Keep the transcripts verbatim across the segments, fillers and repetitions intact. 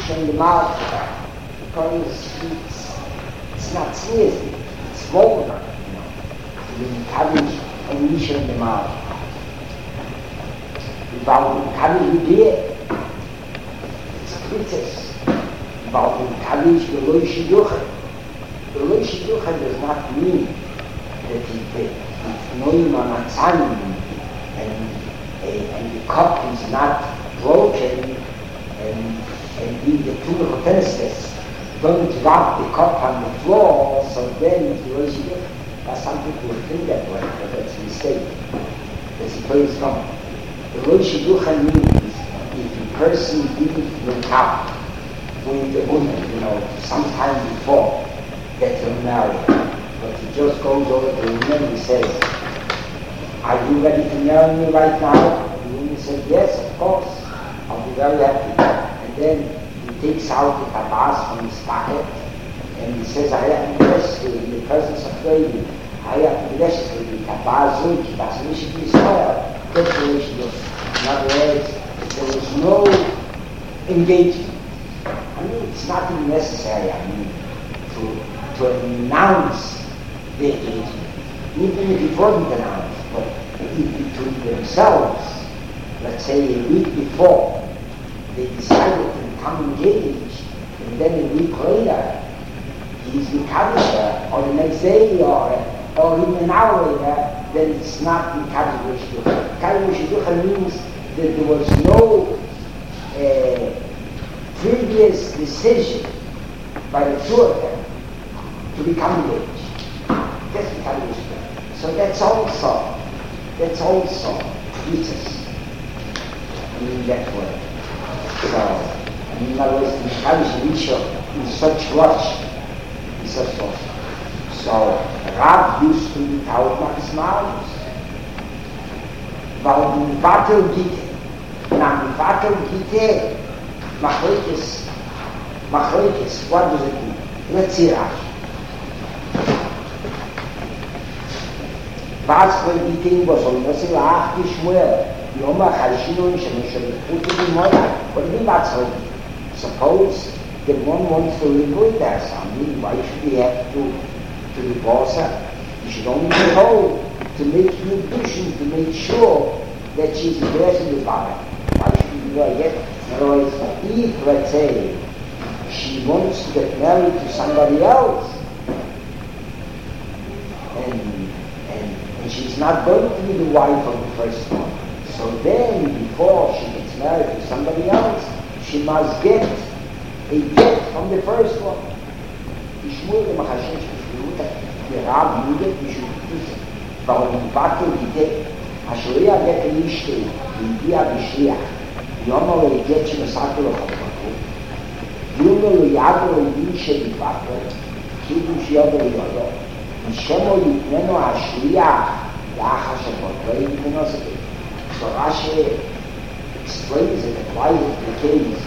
Isha in the mouth, because it's, it's not seriously, it's vulgar, you know, to be Kaddish and Isha in the mouth. About Kaddish B'Diyeh, it's princess. About Kaddish B'Lo Shiduchah. B'Lo Shiduchah does not mean that it, it's noim on a tzan, and, and the cup is not broken, and and the, the two hotelstes don't drop the cup on the floor, so then it's B'Lo Shiduchah. That's some people think that way, but that's a mistake. That's a place wrong. B'Lo Shiduchah means if a person didn't wake up with the woman, you know, sometime before that you're married, but he just goes over to the woman and says, "Are you ready to marry me right now?" The woman says, "Yes, of course, I'll be very happy." And then he takes out the tabas from his pocket and he says, "I have to bless you in the presence of lady. I have to bless you in the tabas, which doesn't wish to be spoiled." That's the way she does. In other words, there was no engagement. I mean, it's not even necessary, I mean, to, to announce the engagement. Even if it wasn't announced, but if between themselves, let's say a week before, they decided to become engaged, and then a week later, he's the Kaddish, or the next day, or, or even an hour later, then it's not the Kaddish Shidducha. Kaddish Shidducha means that there was no uh, previous decision by the two of them to become engaged. That's the Kaddish Shidducha. So that's also, that's also Jesus. I mean that way. So, I mean, in other words, the Kaddish Shidducha in such rush, in such rush. So, Rav used to be out Max Malus. Weil die Vater Gite, nach die Vater Gite, Machlekes, Machlekes, what does it mean? Let's see Rav. Was für die Dinge, was soll das in Ach geschmur? Yoma Chashino Shemeshel Putu Moya. What do you mean? Suppose the one wants to live with their son, why should he have to to divorce her? You should only be told to make new additions, to make sure that she's blessed with father. Why should you do that yet? In other words, if, let's say, she wants to get married to somebody else, and, and, and she's not going to be the wife of the first one, so then, before she gets married to somebody else, she must get a get from the first one. Der Rab Jude, die Schutze, warum die Vater geht, Ashoria get a Ishte, in Dia Bishia, Yomo le get in a circle of Habaku, Yuno le Yago le Ishe di Vater, Kiddush Yodo le Yodo, and Shemo Yitneno Ashoria, Yahash of Portray, Minosity. So Rashi explains and applies the case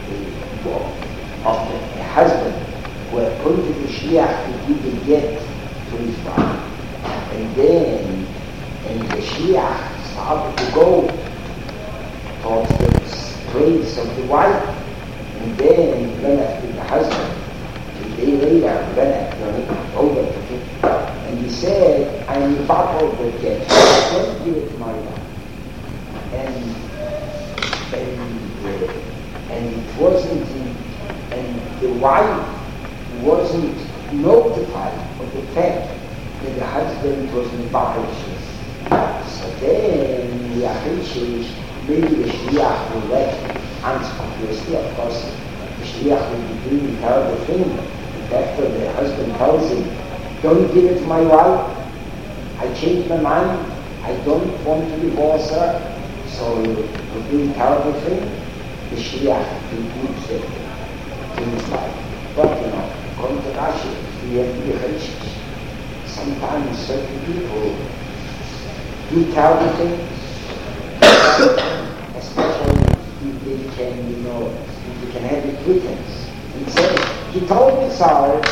of the husband who appointed the Shliach to give the get to his wife. And then, and the Shliach started to go towards the place of the wife. And then he went after the husband. A day later, he went after over to him. And he said, I am the father of the get. Don't give it to my wife. And, and, uh, and it wasn't, in, and the wife wasn't notified of the fact that the husband was in Baharishes. So then, the Ahishish, maybe the Shliach will let answer. Obviously, of course, the Shliach will be doing the terrible thing. And after the husband tells him, don't give it to my wife, I changed my mind, I don't want to divorce her, so we're doing a terrible thing. The Shliach concludes it to his life. But, you know, according to Rashi, we have to be righteous. Sometimes certain people do terrible things, especially if they can, you know, if they can have the pretense. He said, he told me so,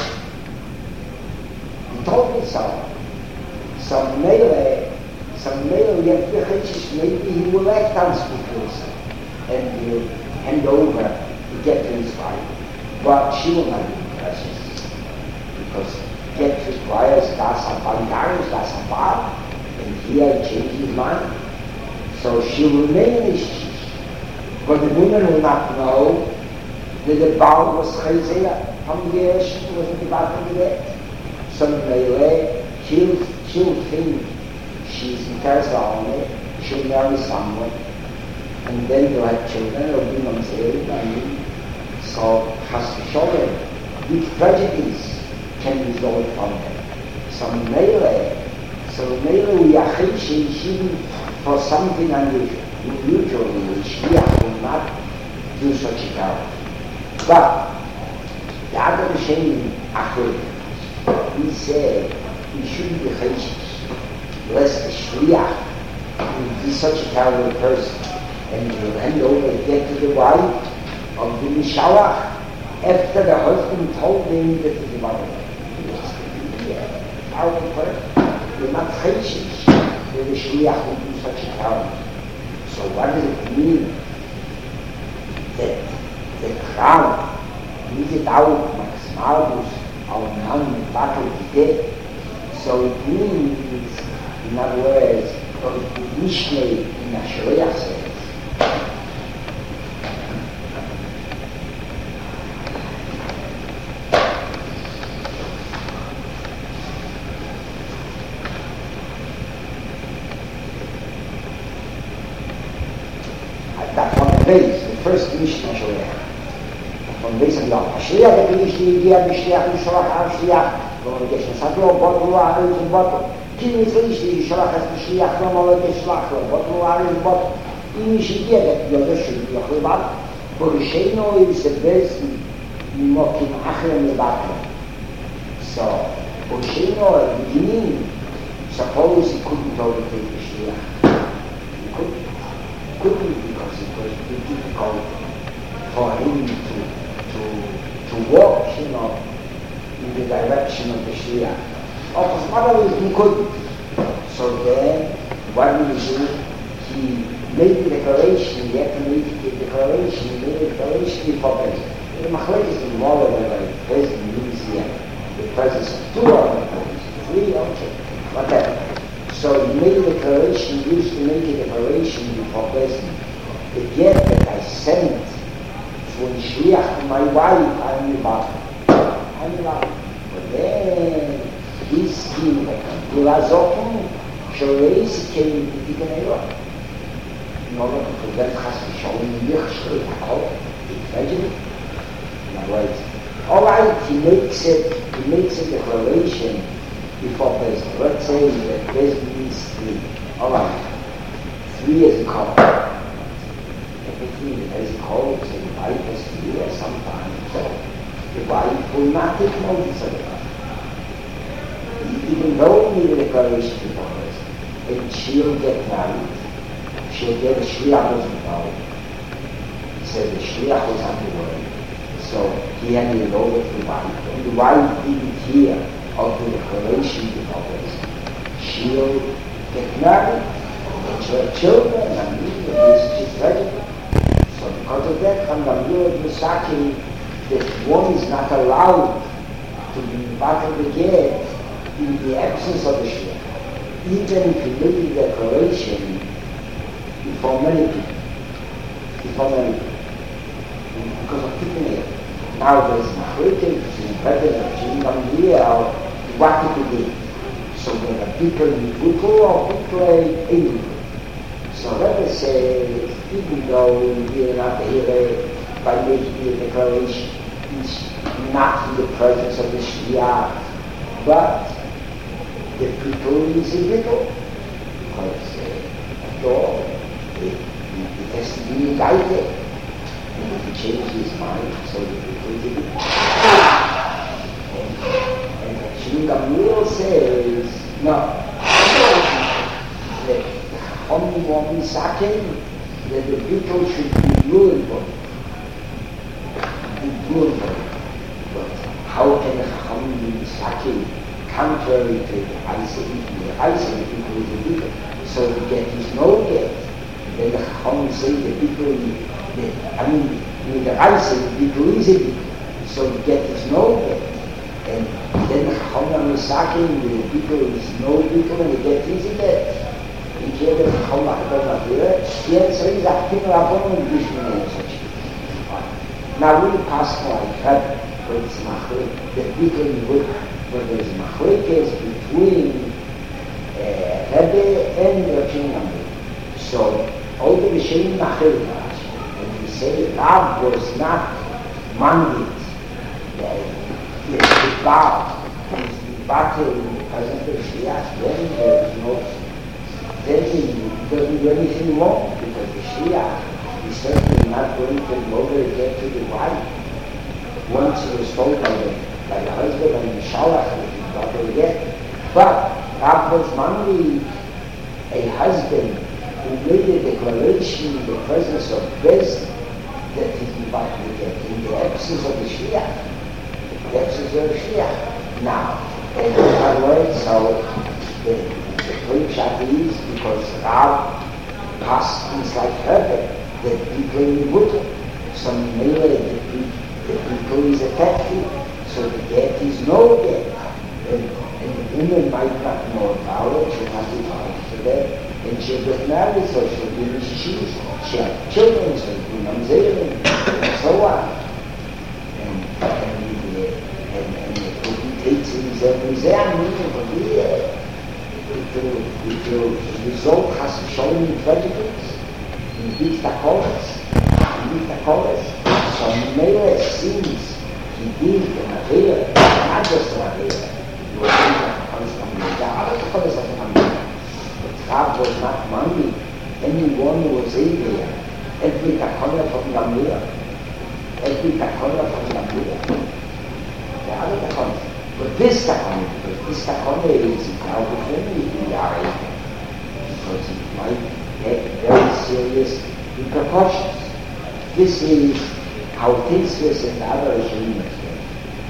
he told me so. Some melee, some melee, you have to be righteous, maybe he will act unscrupulous and will hand over to get to his wife, but she will not be precious, because get requires das abandarius, das abad, and here he changed his mind. So she will remain in his chief. But the woman will not know that the Baal was chayzeya, from the she wasn't about to get. So Meile, she'll, she'll think she's interested on it, she'll marry someone, and then they'll have children, it'll be mamzer, and so has to show them which prejudice can result from them. So Meile, so Meile we are chayzeya for something unusual. Usually, the Shliach will not do such a job. But the other Shem Achur, he said he shouldn't be chayshis, lest the Shliach will be such a terrible person, and he'll hand over and get to the wife of the Mishalach after the husband told him that he's about to be a terrible person. You're not chayshis that the Shliach will do such a terrible. So what does it mean that the crown needed out Max Malbus, our man battle to death? So it means, in other words, what the Mishneh in Ashreya says, the first Mishnah Shliach. From base of Yom. Shliach, the Mishnah, the Mishnah, the Shalach, Shliach. From the Geshe Sadlo, bottle, Aris, and bottle. King is the Shalach, the Shliach, from all the Shalach, bottle, Aris, and bottle. In Mishnah, the other should be a Chlibat. For the Sheno is the best Mokim Achim Lebatla. So, for Sheno, at the beginning, suppose he couldn't overtake the Shliach. He couldn't. Couldn't because it was too difficult for him to to to walk, you know, in the direction of the Shliach. Of his mother, he couldn't. So then, what did he do? He made the declaration. He had to make the declaration. He made the declaration before President. The Machlek is the more than the President means here. The presence of two other presidents, three, okay, whatever. So he made a declaration, he used to make a declaration before President. The gift that I sent to a Shliach to my wife, I'm the bottom. I'm the bottom. But then, this scheme, the Gulazokum, Shoresi came to the Ganero. In order to prevent Chas V'Sholem, Yichshel, Yakov, the tragedy. In other words, all right, he makes it, he makes a declaration before President. Let's say that President means three. All right, three is a couple. Everything that has a couple, so the wife has to do that sometimes. So the wife will not take notice of it. Even though we made a declaration before President, and she'll get married, she'll get a Shliach was involved. He said the Shliach was on the way. So he handed it over to the wife, and the wife didn't hear of the declaration before President. She'll get married, and she'll have children, and she's ready. So because of that, Chamgamliel Misaki, that one is not allowed to be part of the get in the absence of the Shliach. Even if he made the declaration before many people, before many people, because of keeping it. Now there's Machrikin, which is better than Chamgamliel, what he could do. So there are people in Buku or people in Buku. So let us say, even though we are not here by making the declaration, it's not in the presence of the Shliach, but the people is in Buku. Because uh, after all, it, it has to be guided. And if he changes his mind, so the people is in Buku. Chamgamliel says, no, that only one is second, that the people should be beautiful. Be beautiful. But how can the Chacham be second, contrary to the Isaac, the Isaac people is the people? So the get is no get. Then the Chacham say the people, the, I mean, in the rice is big easy, so you get his no get. And then Chacham Misaki, the people is no people, and you get easy get. You can't get Chacham Misaki here. The answer is that people are born in Bishman and such. Now we pass like that, but it's Machlik, the people in the but there's Machlikes between uh, Rebbe and the King. So all the Rishonim Machlik, and we say Rav was not mandate. He is the God, he is the battle in the present of Shliach, then there is no, then he doesn't do anything wrong, because the Shliach is certainly not going to go over again to the wife. Once he was told by the, by the husband and the Shalach that he got her again. But Rav was mainly a husband who made a declaration in the presence of Bez that he be back again in the absence of the Shliach. The absence of the Shliach. Now, and I learned so the, the flip shot is because Rav passed things like her that people in the Buddha. Some male that the people is attacking, so the get is no get. And, and the woman might not know about it, she'll not be married to that. And she'll get married, so she'll be in shoes. She'll have children, so she'll be mamzerim, and so on. And, and, the, and, and the takes in his museum, it will result has shown in prejudice, in big tacolas, in big tacolas. So Mele seems he did the Mavera, not just the Mavera. He was doing that constantly. The other tacolas of the Mavera. But Rav was not money. Anyone was in there. Every tacola from the Mavera. Every tacola from the Mavera. The other tacola. But this tacola, because this tacola is now defending the area. Because it might have very serious repercussions. This is how Tinsvis and other Rishonim explain.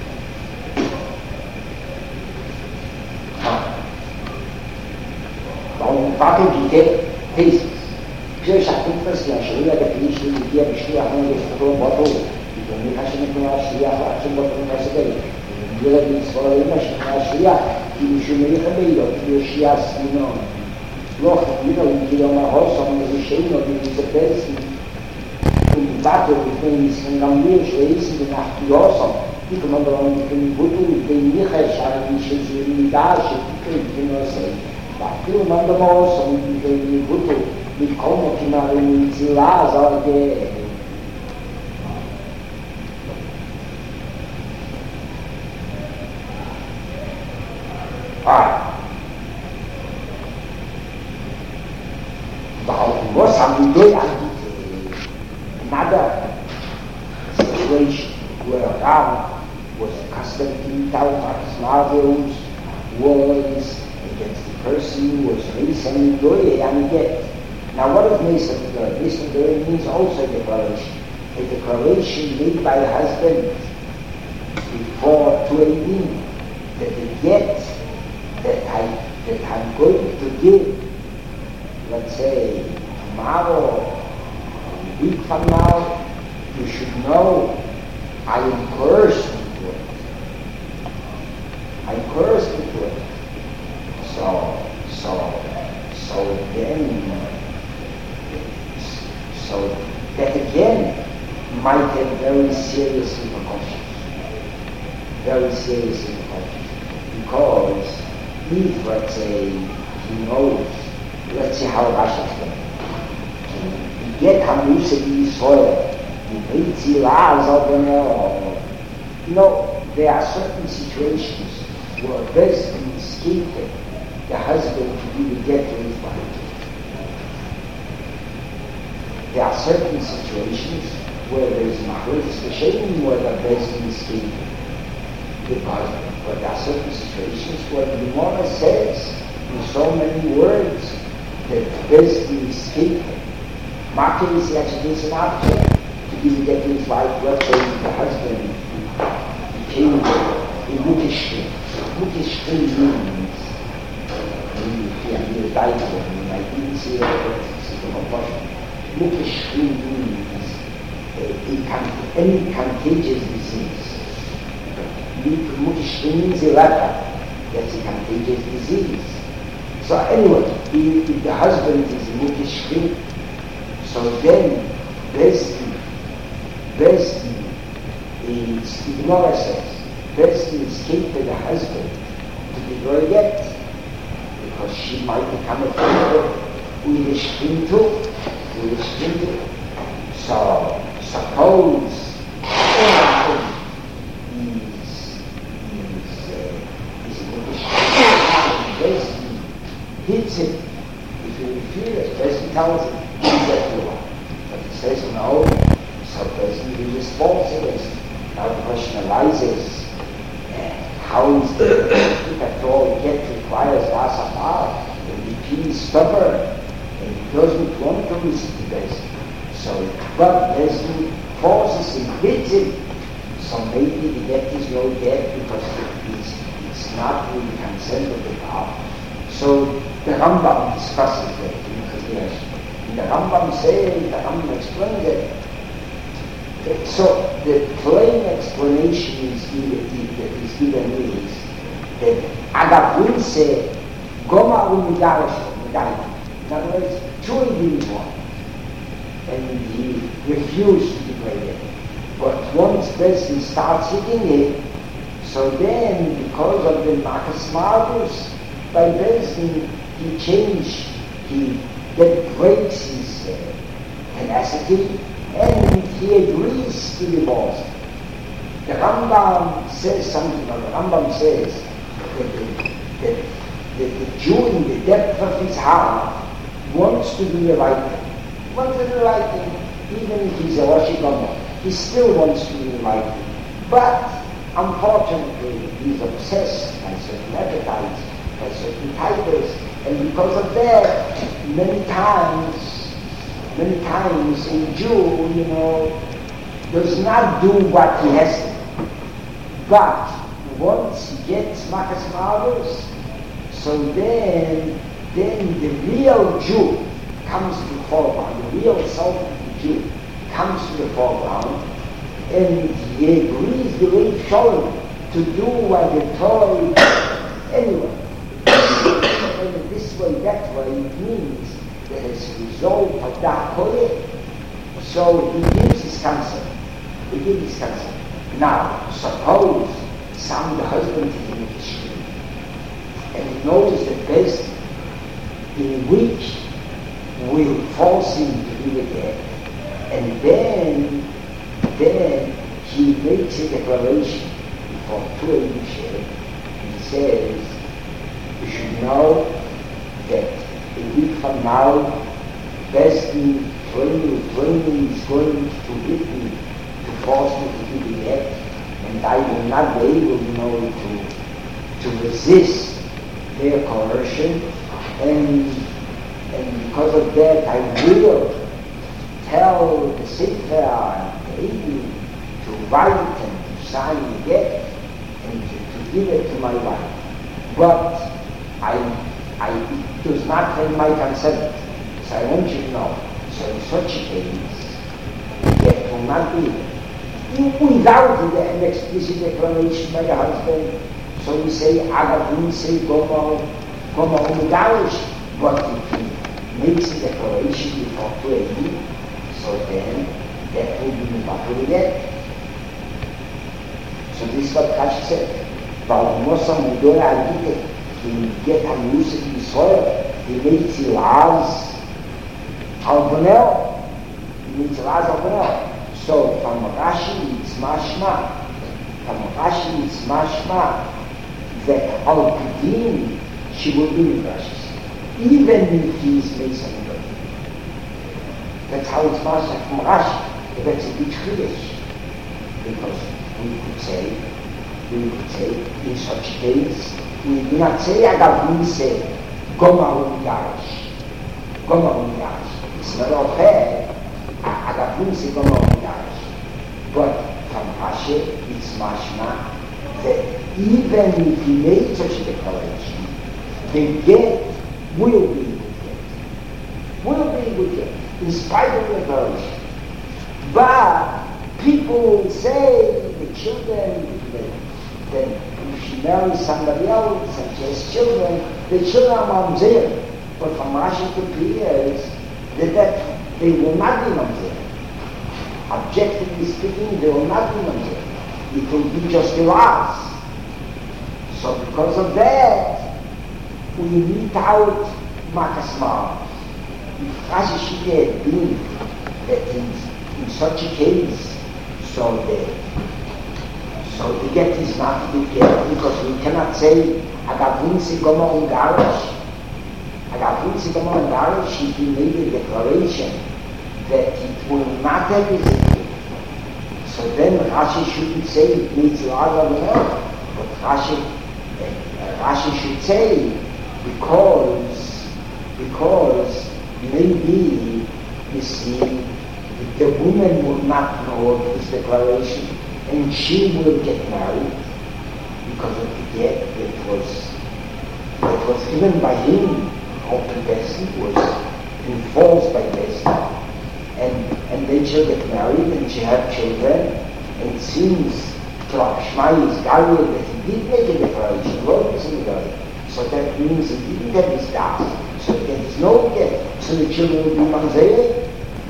Warum warten die Thesis? Przecież jak Tinsvis ja Shriya definition die hier Shriya haben wir vor Botto. Die können nicht nicht mehr Shriya haben Botto was ist. Jeder die soll immer Shriya, die Shriya haben wir die Shriya no. Noch wieder die mal Haus haben die Shriya und diese Person in battle between Singamir, Shreis, and Nachtiosam, people number one between Butu, between Nichashar, and Shizuridash, you know, say, but people number also between Butu, with Komokinar and Zilaz are there. Alright. But what's happening? Another situation where Rav was accustomed to Talmud's marvels, was against the person who was Meson Doye and again. Now what is Meson Doye? Meson Doye means also a declaration. A declaration made by the husband before to a mean that the get that I that I'm going to give, let's say tomorrow, week from now, you should know I am coerced into it. I'm coerced into it. So, so, so then, so that again might have very serious repercussions. Very serious repercussions. Because if, let's say, he knows, let's see how Rashi explains. Get Hamusa Yisrael, you meet Zilaz of them all. You know, there are certain situations where best in escaping the husband to be the get to his wife. There are certain situations where there is Maharis Hashem where the best in escaping the husband. But there are certain situations where the Gemara says in so many words that the best in escaping. Martin is actually an option to give the get to his wife, let's say the husband became a Mutishkin. Mutishkin means, he died when I didn't see it, but it's a compulsion. Mutishkin means a, a, any contagious disease. Mukishkin is a leper. That's a contagious disease. So anyway, if, if the husband is mukishkin, so then Besdi, Besdi is ignorance. Besdi is keep the husband to be very get, because she might become a father with a shkintu, with a shkintu. So suppose is is uh, is mukishkin, Besdi hits him. If he refuses, Besdi tells him he's a fool. But he says no, so Besdi is responsible. Now the question arises, how is it if at all get requires asafar, and the king is stubborn, and he doesn't want to listen to Besdi. So, but Besdi forces him, hits him. So maybe the get is no get because it's, it's not with the consent of the father. So the Rambam discusses that in Chazir. And the Rambam says, the Rambam explains it. So the plain explanation is given, is given is that Agavunse Goma Umidarash Medayim. In other words, two individuals. And he refused to degrade it. But once Besdi starts hitting it, so then because of the Makas Marvus, by Besdi, he changed, he that breaks his uh, tenacity, and he agrees to divorce. The Rambam says something, or the Rambam says that the, that, that the Jew in the depth of his heart wants to do the right thing. Wants to do the right thing, even if he's a Rosh Hashanah. He still wants to do the right thing. But unfortunately, he's obsessed by certain appetites, by certain titles, and because of that, many times, many times a Jew, you know, does not do what he has to. But once he gets Makas Marvus, so then, then the real Jew comes to the foreground, the real self of the Jew comes to the foreground, and he agrees the way Shalom to do what the Torah anyway. And in this way, that way, it means that as a result of that Koyeh, so he gives his consent. He gives his consent. Now, suppose some the husband is in the street, and he knows that best in which will force him to do the death, and then, then he makes a declaration before two Elisha. He says, you should know that a week from now, Besdi plainly, plainly is going to hit me, to force me to do the death, and I will not be able, you know, to, to resist their coercion, and, and because of that, I will tell the Sefer and the Eidim to write and to sign the death and to, to give it to my wife. But I, I, it does not take my consent, so I want you to know. So in such a case, that will not be without an explicit declaration by the husband. So we say, Agavun say, Goma, Goma Umidarish. But if he makes a declaration before two A D, so then that will be Mubakul death. So this is what Kash said. But Mosa Mudora Agite, he get a music in soil, he makes a laws Albonel, he makes a laws Albonel. So from Rashi it's mashma, from Rashi it's mashma that Al-Qadim she will be with Rashi, even if he is Mason. That's how it's mashma from Rashi. But that's a big chiddush, because we could say, we could say in such case, we do not say Agavun say Goma Umidarish, Goma Umidarish. It's not all fair. Agavun say Goma Umidarish. But from Rashi, it's mashma that even if he made such a declaration, the get will be a good get. Will be a good get, in spite of the declaration. But people will say the children, that, that if she marries somebody else and she has children, the children are mamzer. But from Rashi to appears that, that they will not be mamzer. Objectively speaking, they will not be mamzer. It will be just the last. So because of that, we meet out Makas Mars. If Rashi should have been that in, in such a case, so that so the get is not to get, because we cannot say Agavunsi Goma Ungarish. Agavunsi Goma Ungarish, if he made a declaration that it will not have his kid. So then Rashi shouldn't say it needs Laga Menor, but Rashi, uh, Rashi should say because because maybe you see the woman will not know of his declaration and she will get married because of the get that was that was given by him, open Bessie, was enforced by Bessie. And, and then she'll get married and she'll have children, and it seems to Shmai is Galil that he did make a declaration, Lord is in the so that means he didn't have his das, so there is no get, so the children will be mamzer,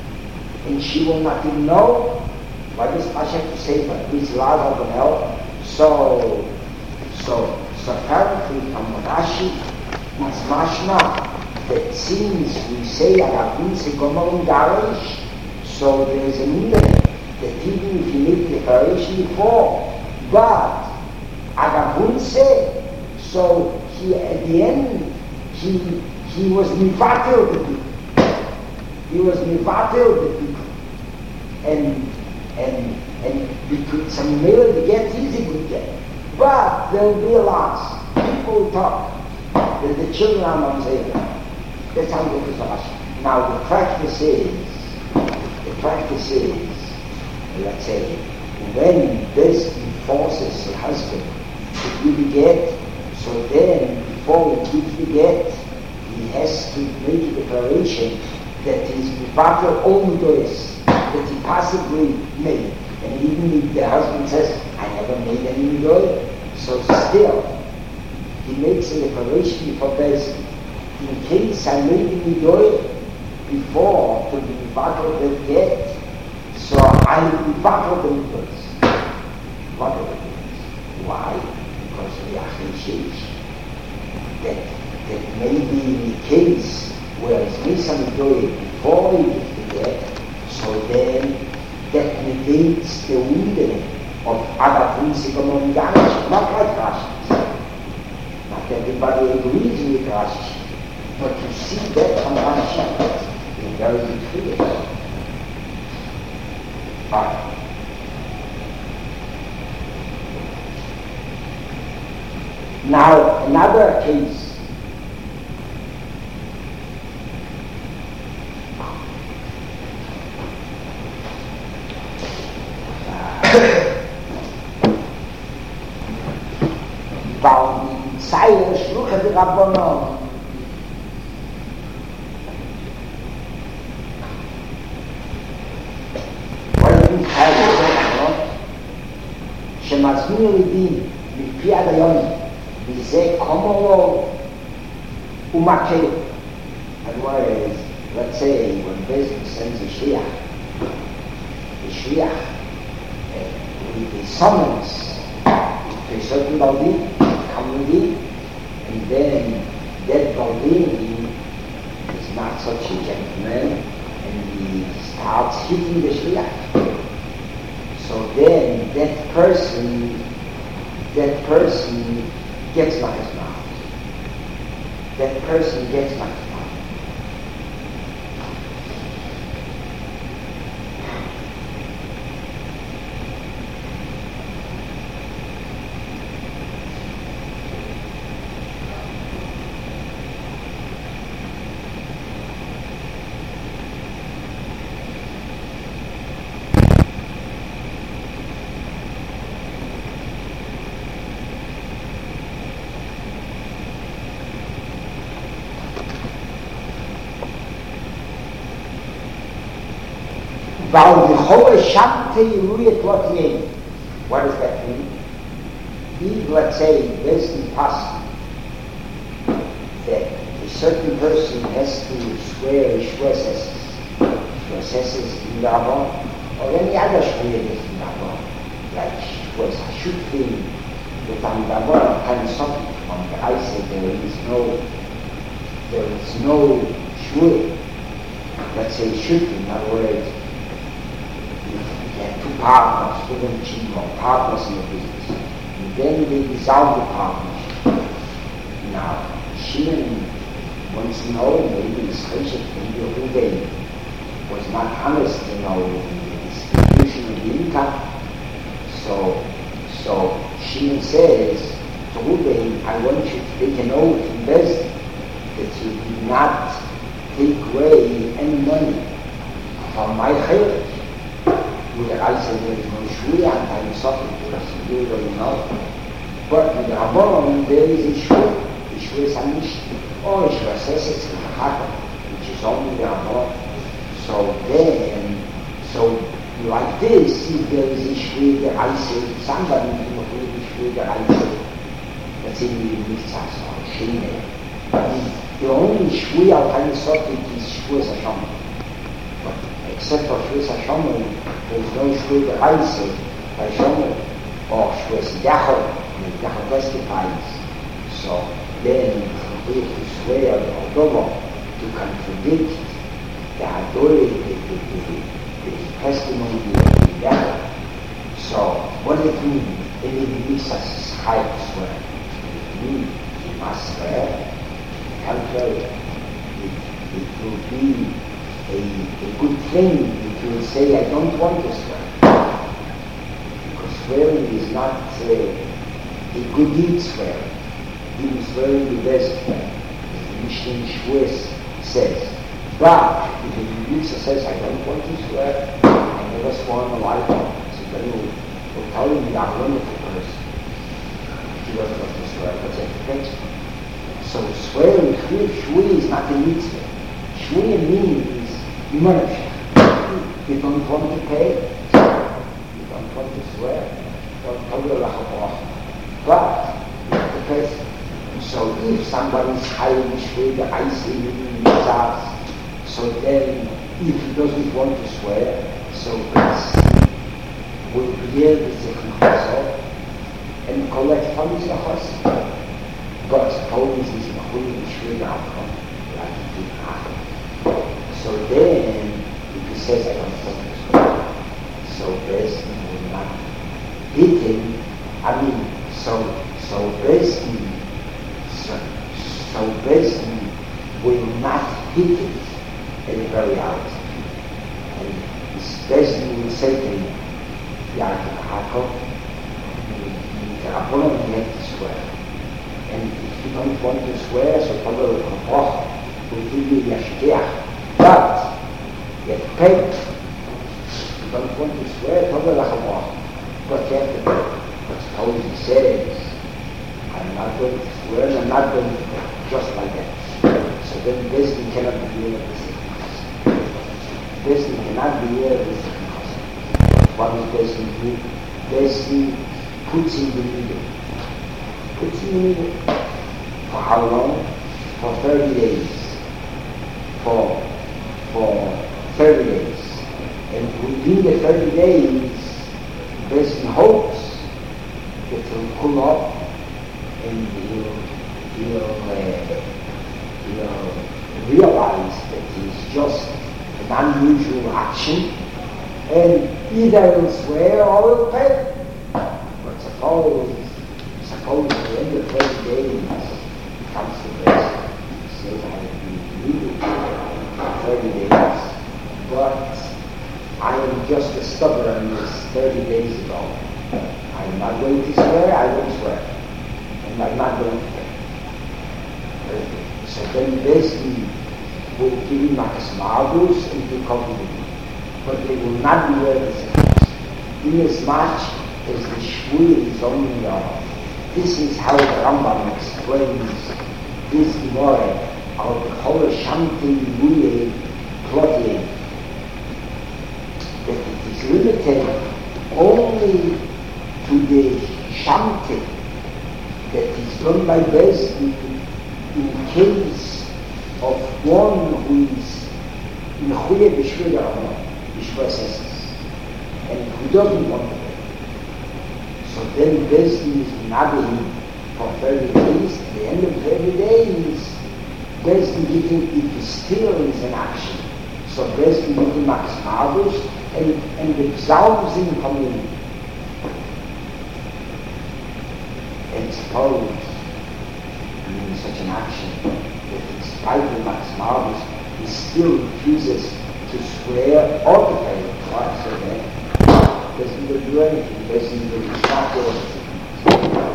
and she will not even know. Why does Pasha have to say that he's Laza Bonel? So, so, so apparently from Rashi, it's mashma that since we say Agavun Segomon Garish, so there is a meaning that even if you made the declaration before, but Agavun said, so he at the end he he was mivatel the people. He was mivatel the people. And and and because some male to get easy good get. But there will be a loss. People will talk that the children are mamzer. That's how it is Rashi. Now the practice is, the practice is, let's say, when this enforces the husband to give the get, so then before he gives the get, he has to make a declaration that his mivatel all midois that he possibly made. And even if the husband says, I never made any midois, so still, he makes a declaration before Bezin. In case I made the midoy before to be mivatel the get, so I will mivatel the midoys. Mivatel the midoys. Why? Because of the achisheish. That, that maybe in the case where it's made some midoy before he gives the get, so then that negates the wounding of Agavun Segomon Garish, not like Rashi. Not everybody agrees with Rashi. But you see that from Rashi in very good figures. Alright. Now, another case. Weil die Zeile Schluche der Rabbanon שמזמין לידים מפי עד היום וזה כמו לו ומקל. Otherwise, let's say when Bezin sends a shliach, the shliach uh, with a summons to a certain Baldi, come with him, and then that Baldi is not such a gentleman, and he starts hitting the shliach. So then that person, that person gets like his mouth. That person gets like his mouth. Val V'chol Shamte Yeruyet Lotien. What does that mean? If, let's say, there's the passage that a certain person has to swear Shvesses, Shvesses in the Avon, or any other Shvesses in the Avon, like Shvesses Hashutfim, that on the Avon kind of something from the I said there is no, there is no Shvesses. Let's say Shutfim, in other words, two partners, different children, partners in the business. And then they dissolve the partnership. Now, Shimon wants to know, maybe his friendship, maybe who they was not honest, you know, in the distribution of the income. So, so Shimon says to Ruben, I want you to take an oath in Bezdin that you did not take away any money from my chayret. With the I said there is no shvuah, and I'm sorry to you already know. But with the Rabbanon there is a shvuah. The shvuah is a mishti, or a shvuah seses in the Chaka, which is only the Rabbanon. So then, so like this, if there is a shvuah that I say, somebody can know the shvuah that I say, let's say we mitzvahs or shemeh. The only shvuah I'm sorry is shvuah Hashem. But except for shvuah Hashem, there's no shvuah that I say, by Shomer, or shvuah Yachol, and Yachol testifies. So then, if you swear or double to contradict the authority, the, the, the, the testimony of Yachol. So, what does it mean? It means as a high swear. It means you must swear. Contrary, it, it will be a, a good thing if you will say, I don't want to swear. Because swearing is not uh, a good deed swearing. Even swearing the best swearing. As the Mishnah Shvuah says. But if the Mishnah says, I don't want to swear, I never swore in my life. So then you'll tell me I'm a wonderful person. He doesn't want to swear, but that's the So swearing here, shvuah is not a mitzvah. Shvuah means you You don't want to pay. You don't want to swear. Don't tell you But you have to pay. So if somebody is highly shvuah, the ice in mitzvahs, so then if he doesn't want to swear, so it's will hear the second chazor and collect funds the chazor. But suppose he's in a holy shvuah outcome, like he did after. So then, if he says, I don't want to swear, so Bezdin will not hit him. I mean, so so Bezdin, so, so Bezdin will not hit it at the very outset. And Bezdin will say to him, Yaakov Hakov, the Rabbanon you have to swear. And if you don't want to swear, so Pablo will give you the ashkiach. But you have to pay. If you don't want to swear, Pablo will but you have to pay. But suppose he says, I'm not going to swear, and I'm not going to pay. Just like that. So then Bezdin cannot be here at the second house. Bezdin cannot be here at the second house. What does Bezdin do? Bezdin puts in the middle. Puts in the middle. For how long? For thirty days. For, for thirty days. And within the thirty days, Bezdin hopes that he'll pull up and he'll, he'll, uh, he'll realize that it's just an unusual action, and either he'll swear or he'll pay. But suppose Suppose at the end of thirty days, he comes to Bezdin. He says, I have been legal for thirty days, but I am just as stubborn as thirty days ago. I'm not going to swear, I won't swear. And I'm not going to pay. So then Bezdin will give him Makas Ma'adus and he'll come with him. But they will not be where the sentence. Inasmuch as the shvuah is only uh, this is how the Rambam explains this Gemara of the Chol Shamti Muye Plotye. limited only to the shamte that is done by Besdin in case of one who is mechuye b'shvil ha'olam, b'shvil ha'sesses, and who doesn't want to pay. So then Besdin is nabbing for thirty days. At the end of thirty days, Besdin giving if he still is an action. So Besdin giving max marbus and and absolves him from him. And suppose in such an action that in spite of max marbus he still refuses to swear or to pay twice a day. Besdin will do anything. Besdin will stop all.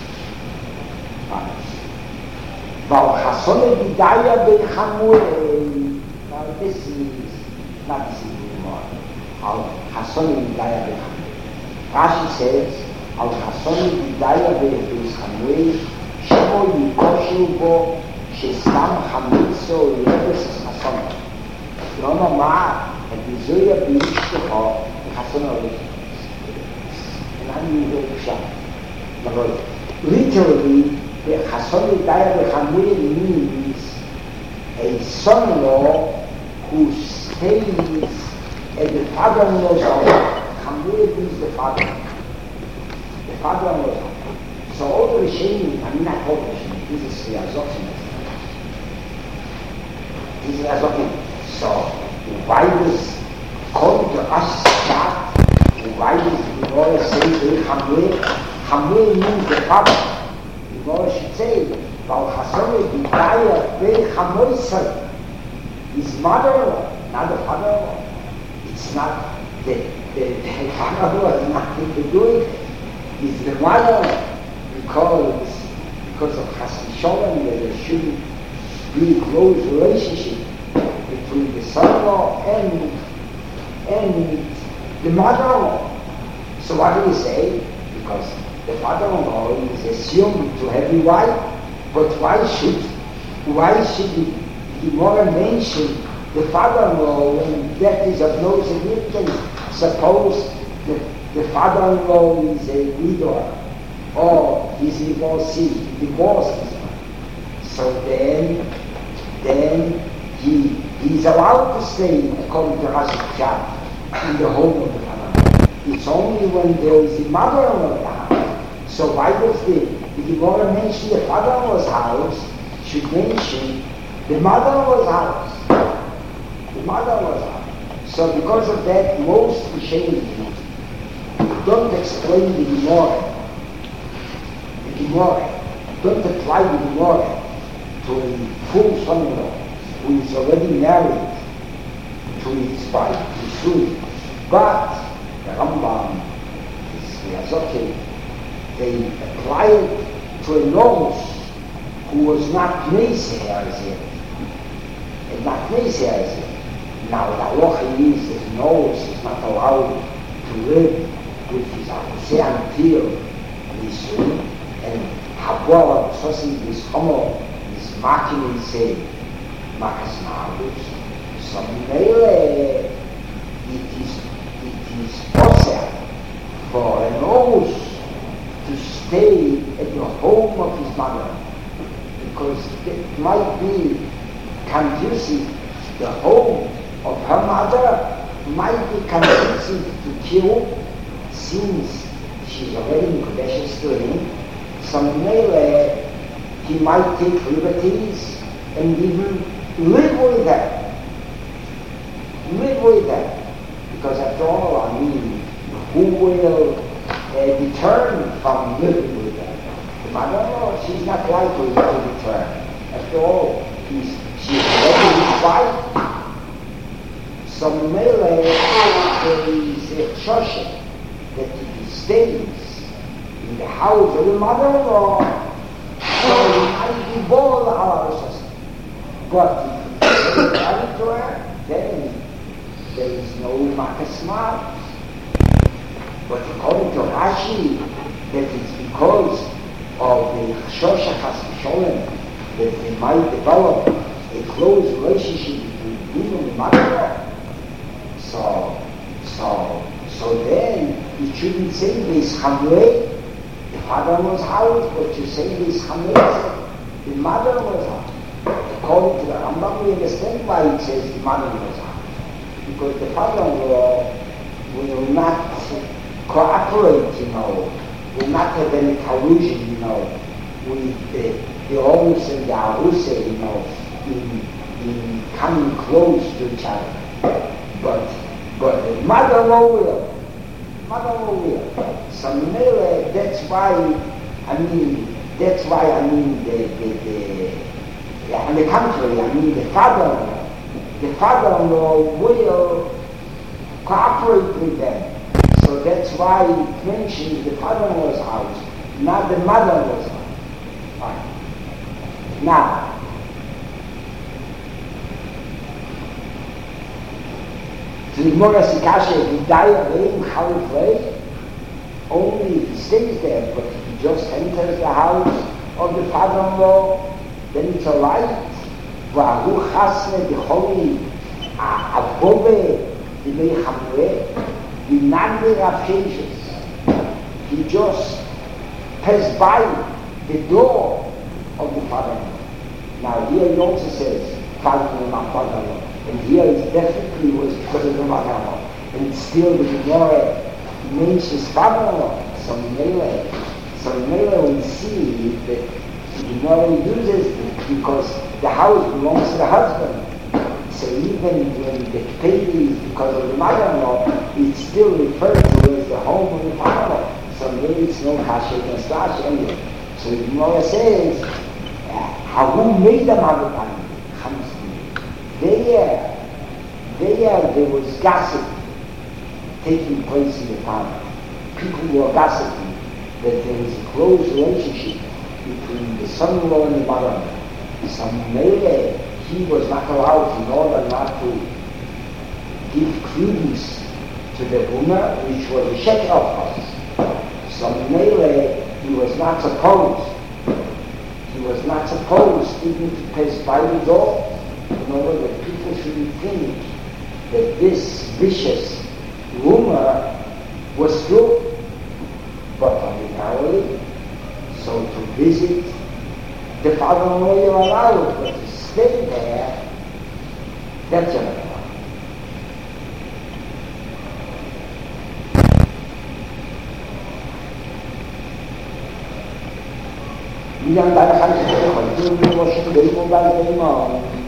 Now, Chasson Bidaya ben Chamuel. Now, this is not this is anymore. Al Chasson Bidaya ben Chamuel. Rashi says, Al Chasson Bidaya ben Chamuel, Shemo Yikoshu bo Shestam Chamitzo Yebes Chasson. Yoma Ma, and Bizoya Bishtucho, Chasson Orish. And I'm going to shout. Literally, the Chasson Bidaya B'Chamuel means a son-in-law who stays at the father-in-law's house. Chamuel means the father. The father-in-law's house. So all the Rishonim, I mean not all the Rishonim, this is the Azokim. This is Azokim. So why does, according to us, that, why does the Gemara say Chamuel? Chamuel means the father. The Gemara should say, Val Chasson Bidaya B'Chamoisai, his mother-in-law, not the father-in-law. It's not the, the, the father-in-law has nothing to do with it. It's the mother-in-law, because because of Chas Shalom, there should be a close relationship between the son-in-law and and the mother-in-law. So what do we say? Because the father-in-law is assumed to have a wife, but why should why should the Gemara mention the father-in-law when that is of no significance? Suppose the, the father-in-law is a widower or he's divorcee, he divorced his wife. So then, then he he's allowed to stay according to Rashi Pshat in the home of the father-in-law. It's only when there is a mother-in-law in the house. So why does the, the Gemara mention the father-in-law's house, should mention the mother-in-law's house? The mother-in-law's house. So because of that, most Rishonim don't explain the Gemara. The Gemara don't apply the Gemara to a full son-in-law who is already married to his wife, his wife. But the Rambam is the Azokim. They apply it to a novice who was not Knesset as yet. And not Knesset as yet. Now the halacha is that a novice is not allowed to live with his Avosei until Nisui, and Habwala, Sosi, this Homo, is marking and saying, Makas Ma'arus. So Mele, it is, it is possible for a novice to stay at the home of his mother, because it might be conducive, the home of her mother might be conducive to kill, since she's already in Kodesh to him. So maybe he might take liberties and even live with her. Live with her. Because after all, I mean, who will Uh, return from living with her? The mother-in-law, she's not likely to return. After all, he's, she's already his wife. So Mele is a choshen that if he stays in the house of the mother-in-law, so he might be born our sister. But if he's married to her, then there is no makasmar. But according to Rashi, that it's because of the Chashosha Chas V'Sholem that they might develop a close relationship between him and the mother. So, so, So then, you shouldn't say this Hamre, the father-in-law's house, but you say this Hamre, the mother-in-law's house. According to the Rambam, we understand why it says the mother-in-law's house. Because the father-in-law will not cooperate, you know, will not have any collusion, you know, with the, the Omus and the Aruse, you know, in, in coming close to each other. But, but the mother-in-law will. Mother-in-law will. So, anyway, that's why, I mean, that's why, I mean, the, the, the, yeah, on the contrary, I mean, the father-in-law, the father-in-law will cooperate with them. So that's why it mentions the father-in-law's house, not the mother-in-law's house. Right. Now, to the Gemara Sikasha, if he died away, how he plays, only if he stays there, but if he just enters the house of the father-in-law, then it's all right. V'ahu chasne b'choli avobe d'mei chamre v'nagde Rav Sheshes. He just passed by the door of the father-in-law. Now here he also says father-in-law, not father-in-law. And here it definitely was because of the mother-in-law. And still the Gemara mentions father-in-law. So Mele, so Mele we see that the Gemara uses it because the house belongs to the husband. So even when the baby is because of the mother-in-law, it's still referred to as the home of the father-in-law. So maybe it's no kasha against Rashi anyway. So the Gemara says, how who made the mother-in-law? There, there, there was gossip taking place in the town. People were gossiping that there was a close relationship between the son-in-law and the mother-in-law. So Mele, he was not allowed in order not to give credence to the rumor, which was a shekel of us. So Mele, he was not supposed, he was not supposed even to pass by the door, in order that people shouldn't think that this vicious rumor was true. But ordinarily, so to visit the father-in-law you're allowed, but to stay there, that's you're not allowed. 그냥 나를 가르치고 걸리는 것이 내고 가는 건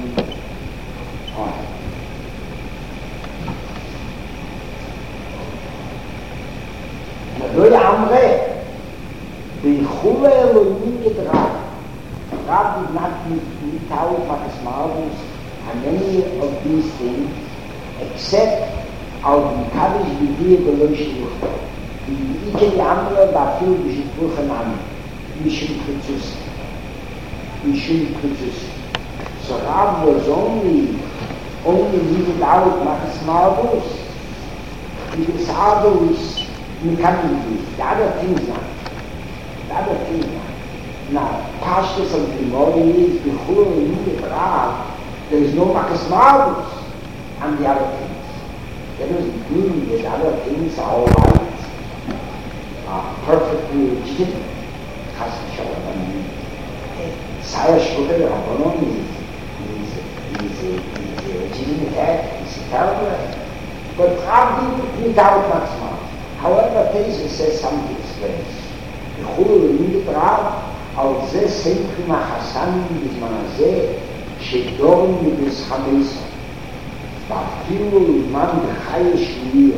לא יאמרה בייחול האלוהים ידרע God did not meet out of his marvels and any of these things except out of the Kaddish B'diyah B'lo Shiluch Ike Yamra Ba'afil B'shitvuch Hanami Yishim Kutzus Yishim Kutzus So Rab was only only leaving out of his marvels because others you can't do it. The other things not. The other things not. Now, Pashtus of the Gemara is B'chur Yimit Rav. There is no Makas Marvus on the other things. That doesn't mean that other things are all right, are perfectly legitimate. Chas v'shalom. I mean, Saya Shkoter Rabbanon is a legitimate act. It's a terrible act. But Rav didn't meet out Makas Marvus. However, Teza says something strange. The Chulu Yimit Rav, על זה סייכים החסנים בזמן הזה, שדורים מבס חמסה. ואפילו למען בחי שבויר.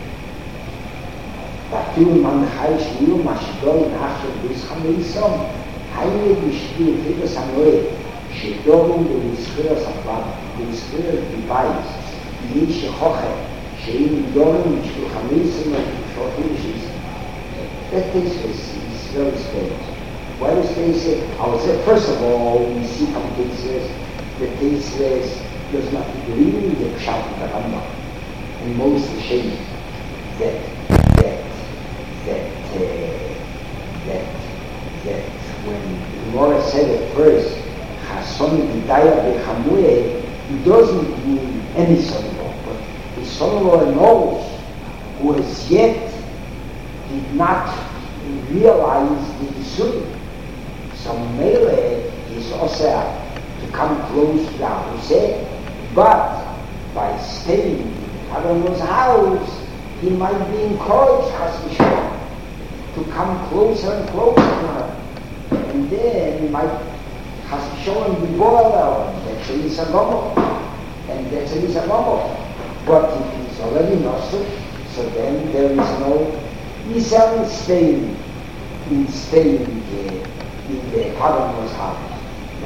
ואפילו למען בחי שבויר, מה שדורים אחר בס חמסה, היינו בשביל תבס הנועה, שדורים במסחיר הספר, במסחיר דיבייס, יהיה שחוכר, שאין דורים בשביל חמסה, ושוחים בשיסה. That is, is very strange. Why does they say, I would say, first of all, we see from cases that cases does not agree with the Pshat of the Rambam. And most ashamed that, that, that, uh, that, that when Gemara said at first, Chason B'daya B'chamuye, it doesn't mean any son-in-law, but the son-in-law knows who as yet did not realize the Yisur. So Mele is also to come close to the Hussein, but by staying in Padano's house, he might be encouraged, Chas v'Shalom, to come closer and closer to her. And then he might, Chas v'Shalom, be boiled out, and that's a Yisagomor, and that's a Yisagomor. But if he's already Nosser, so then there is no Yisrael staying, in staying uh, in the Padano's house.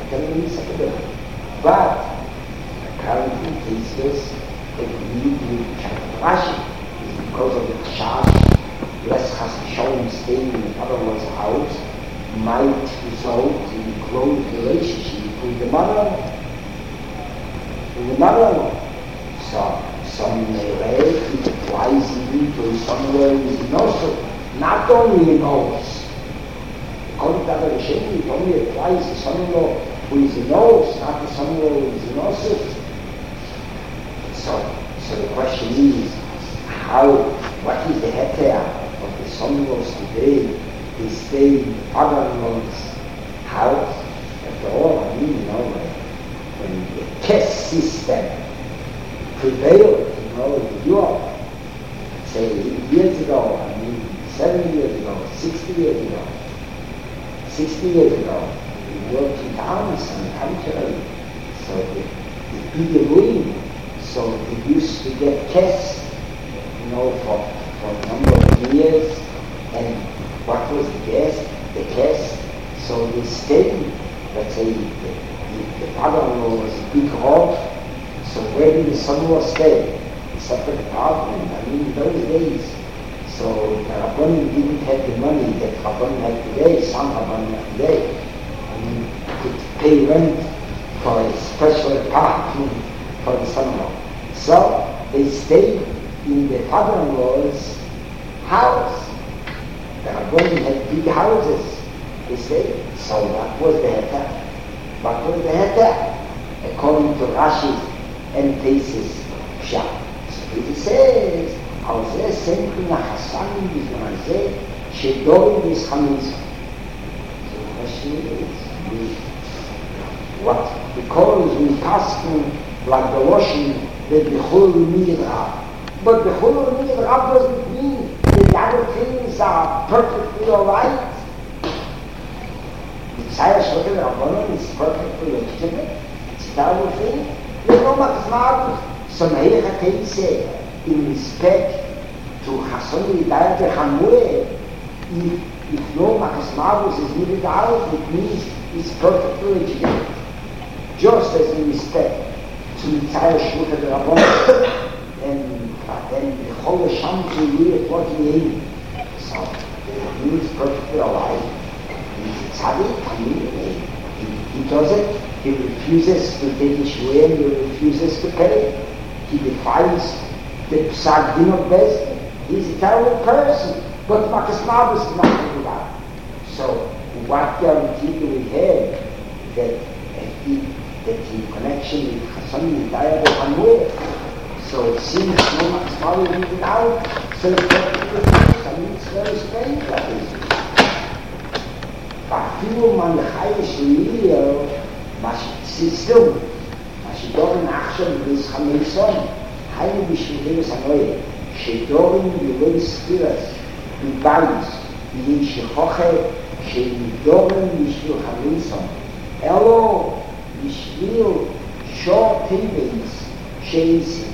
But apparently cases agree with Rashi is because of the Chash, less Chas v'Shalom staying in the Padano's house might result in a close relationship with the mother-in-law. With the mother-in-law. So some may read it applies even to somewhere who is also not only in Oz. According to the Rishonim, it only applies to son-in-law who is in Oz, not to son-in-law who is in Oz. So, so the question is, how, what is the heter of the son-in-laws today? They stay in the father-in-law's house. After all, I mean, you know, when the caste system prevailed, you know, in Europe, say years ago, I mean, seven years ago, sixty years ago, sixty years ago, we worked in towns and country, so the, the bigger room, so they used to get caste, you know, for, for a number of years, and what was the guest? The guest. So they stayed, let's say, the, the, the father-in-law was a big rock, so where did the son-in-law stay? A separate apartment. I mean, in those days. So the Rabbanim didn't have the money that Rabbanim had today, some Rabbanim have today. I mean, could pay rent for a special apartment for the son-in-law. So they stayed in the father-in-law's house. The Rabbanim had big houses, they say. So what was the heter? What was the heter? According to Rashi and Tesis Pshat. So it says, על זה סמכו נחסנים בזמן הזה, שדורים וישחמיס. So the question is, what? Because we pass through like the washing, that Bechol Midrab. But Bechol Midrab doesn't mean the other things are perfectly alright. The Tzayah Shotel Rabbanon is perfectly legitimate. It's a terrible thing. There's no Matzmar. So Meircha Teise, in respect to Chasoni Dayat Chamuel, if, if no Matzmar is needed out, it means it's perfectly legitimate. Just as in respect to the Tzayah Shotel Rabbanon, and then the whole Shamsu year forty-eight. So the means perfectly alive. He's a tzaddik, I mean, he, he does it, he refuses to take his shvuah, he refuses to pay. He defies the psak din of Bezdin. He's a terrible person, but Makas Mabus is not going to do that. So what guarantee do we have that uh, he, that in connection with Chasson and Dayat Chamuel? So it seems no Makas Mabus is leaving out, so it's I mean, it's very strange what is it. Afילו man לחייש ליאו, מה שציסטו, מה שדורן עכשיו בביס חמיסון, היינו בשבילים סנוי, שדורן בלוי ספירס, בבייס, ביהי שכוחה, שדורן בשביל חמיסון, אלו בשביל שור טבעיס, שייסים.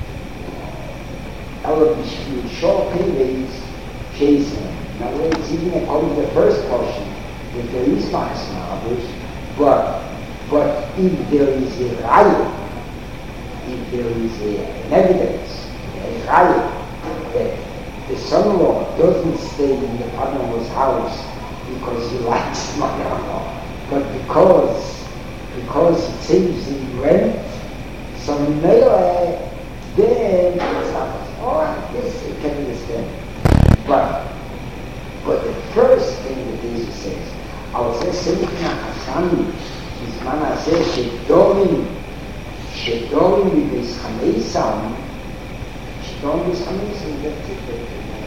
אלו בשביל שור טבעיס, שייסים. Now it's even according to the first portion, that there is Makas Mabus, but but if there is a raya, if there is a, an evidence, a raya, that the son-in-law doesn't stay in the father-in-law's house because he likes mother-in-law, but because because it saves him rent, so Mele, then it's not, oh, this you can understand. But but the first thing that Jesus says, על זה סמכנה חסני, בזמן הזה שדורים, שדורים בביס חמיסם, שדורים from this amazing gift that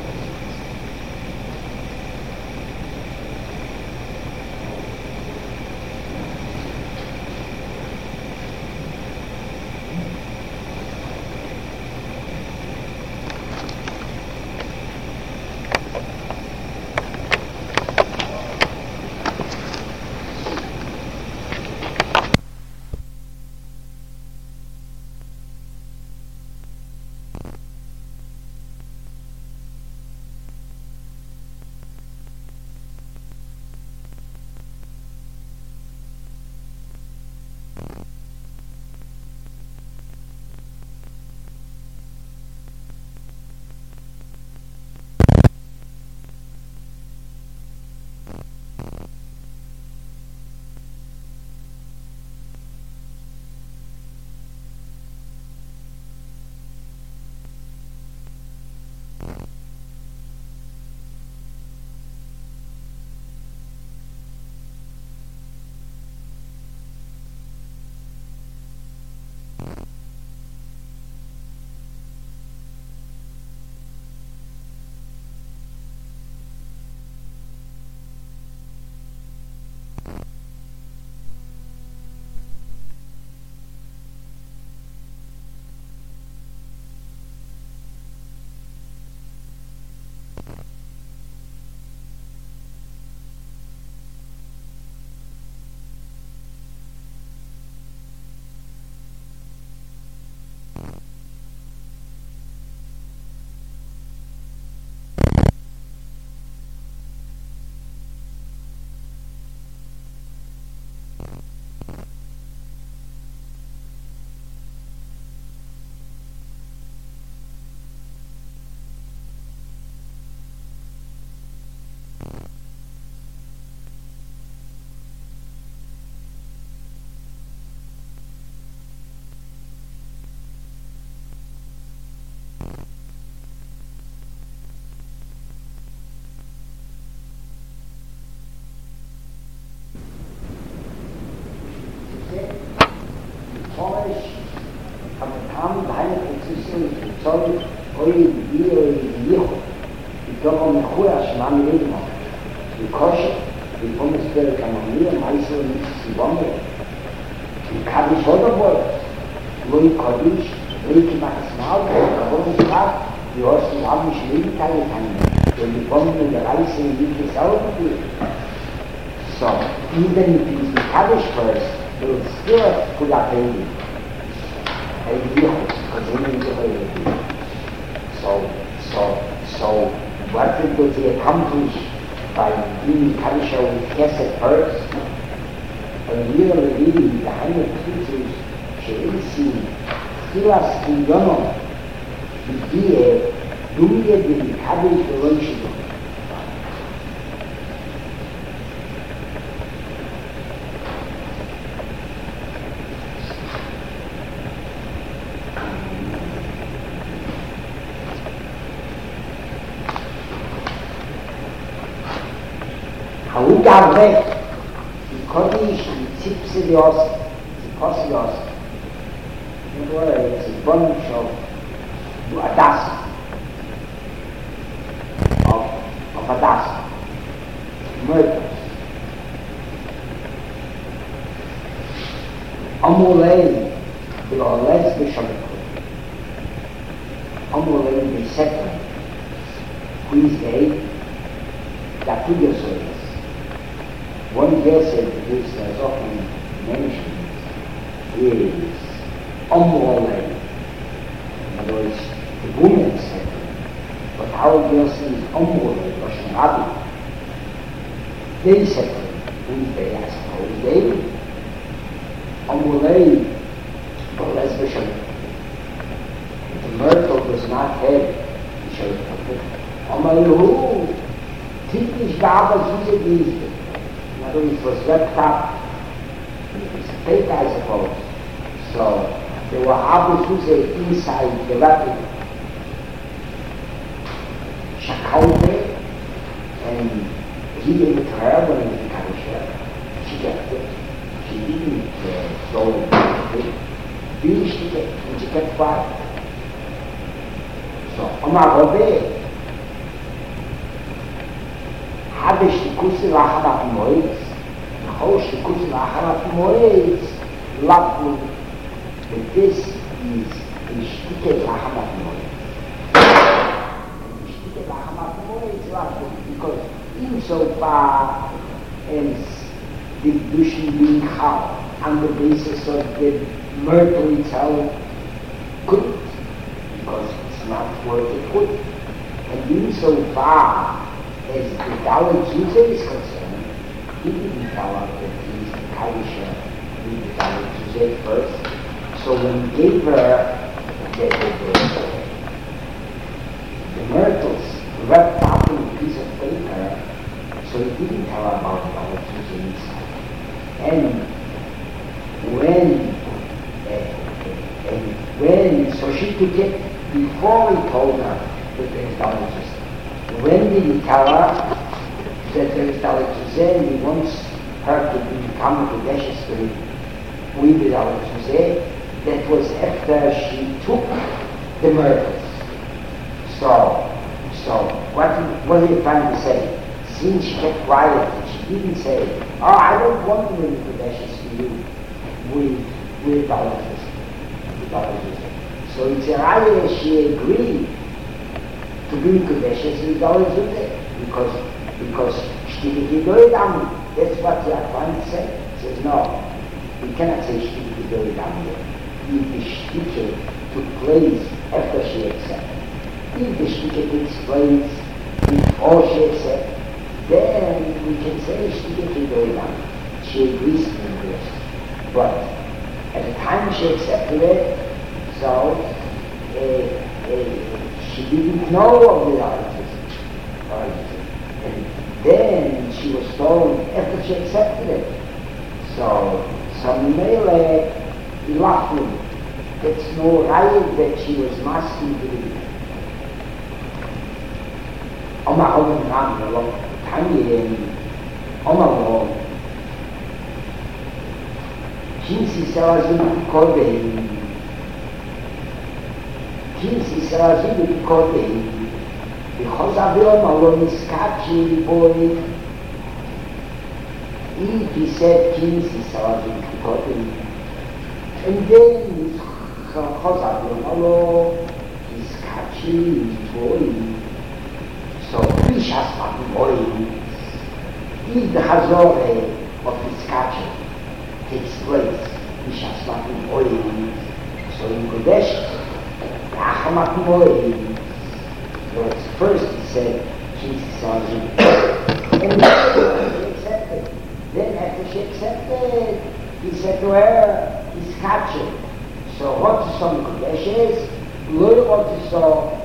Polish, am Tam, deine Position, soll euch die euch die die Dorf mit Huas Mann leben. Die Kosche, die Bundeswehr kann man mir meistens nicht zu Bombe. Die kann ich oder wohl. Louis Kodisch, Ricky Maxmal, der wurde gefragt, die Osten haben mich nie teilen können. Denn die Bomben in der Reise nicht es auch gegeben. So, even if it's the Kaddish first, it will still put up a So, so, so, what did they accomplish by being Kaddish with Kesed first? And really reading the hundred teachers, Sheisi, Silas Kiyono, the Gie, Duye the Kaddish relationship. Hauga weg, die Kodisch, die Zipse die Ost, die Posse die Ost. Und wo er jetzt die Bonnschof, du Adas, auf, auf Adas, Mörders. Amulei, die war lesbisch am Kodisch. Amulei, die Sekre, who is the eight, da tudo so ist. One gesed is as often mentioned is Amulei. In other words, the woman said, but how gesed is Amulei, Rosh Rabbi. They said, who is they? I suppose they. Amulei, the lesbian. The myrtle does not have the show Amalu, typisch gab es diese Dienste. It was wrapped up, it was fake, I suppose. So there were others who say inside the wrapping. Shakaute, and he gave it to her when he was kind of sure. She kept it. She didn't uh, throw it. Finished it, and she kept quiet. So So, Omar Robbe, habe ich die Kusse lachen auf dem Moiz, habe ich die Kusse lachen auf dem Moiz, lachen, and this is the Shtike lachen auf dem Moiz. The Shtike lachen auf dem Moiz, lachen, because insofar as the Dushin being held on the basis of the myrtle itself couldn't, because it's not worth it could. And insofar as the Dalit Zuzah is concerned, he didn't tell us that he's the Kadisha with the Dalit Zuzah first. So when he gave her the, the, the, the myrtles wrapped up in a piece of paper, so he didn't tell her about the Dalit Zuzah inside. And when, uh, and when, so she took it before he told her that there's Dalit Zuzah. When did he tell her that there is Dalit Zuzah and he wants her to become a Kodeshes to him with the Dalit Zuzah? That was after she took the myrtles. So, so what, what are you trying to say? Since she kept quiet and she didn't say, oh, I don't want to bring Kodeshes to you with, with Dalit Zuzah. So it's a raya she agreed to be Kodeshes with Dalit Zuzah, because because Shtike Kidoidam, that's what the Advan said. He says, no, we cannot say Shtike Kidoidam yet. If the Shtike took place after she accepted, if the Shtike takes place before she accepted, then we can say Shtike Kidoidam. She agrees to the rest. But at the time she accepted it, so uh, uh, she didn't know of the Dalit. And then she was told after she accepted it. So, so Mele, Ilachim, that's no right that she was masking to do. Oma Omen Ram, Olo, Tanya, Oma Lo, Kinsi Sarazim Kodein, Kinsi Sarazim Kodein, because Avram alone is catching boy. He said Kinsi Sarazim Kodein, and then because Avram alone is catching boy. So Rishas Mati boy, if the Hazore of his catching takes place, Rishas Mati boy, so in Kodesh, Achamat boy. So first he said, Kinsi Sarazim, and then she accepted. Then after she accepted, he said to her, he's captured. So what is some Kodeshes? Lo what is so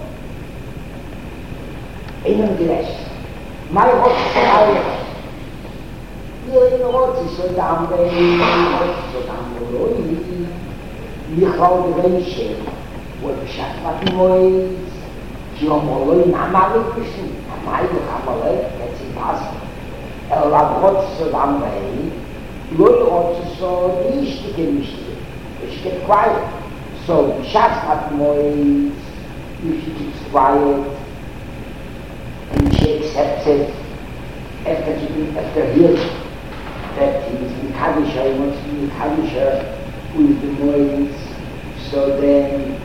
Einam Geresh. My what is so Ayah. You what is so Dambe, what is so Dambe Loi, Michal Geresh, what is Shatmat Mois, Kiomoloi Namalik Bishim, Namayik Amalek, that's impossible. El Lavrot so Dambe, Loi what is so Nishtike Nishtike. She kept quiet. So Shatmat Mois, if she keeps quiet, and she accepts it after she after hearing that he's Mikadisha, he wants to be Mikadisha with the Mois, so then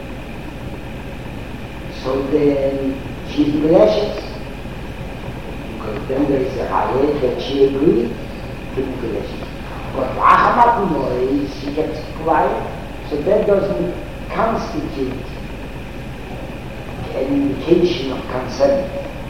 so then she's Meleshes, because then there is a Hayat that she agreed to be Meleshes. But Achamat Mois, she gets quiet, so that doesn't constitute an indication of consent.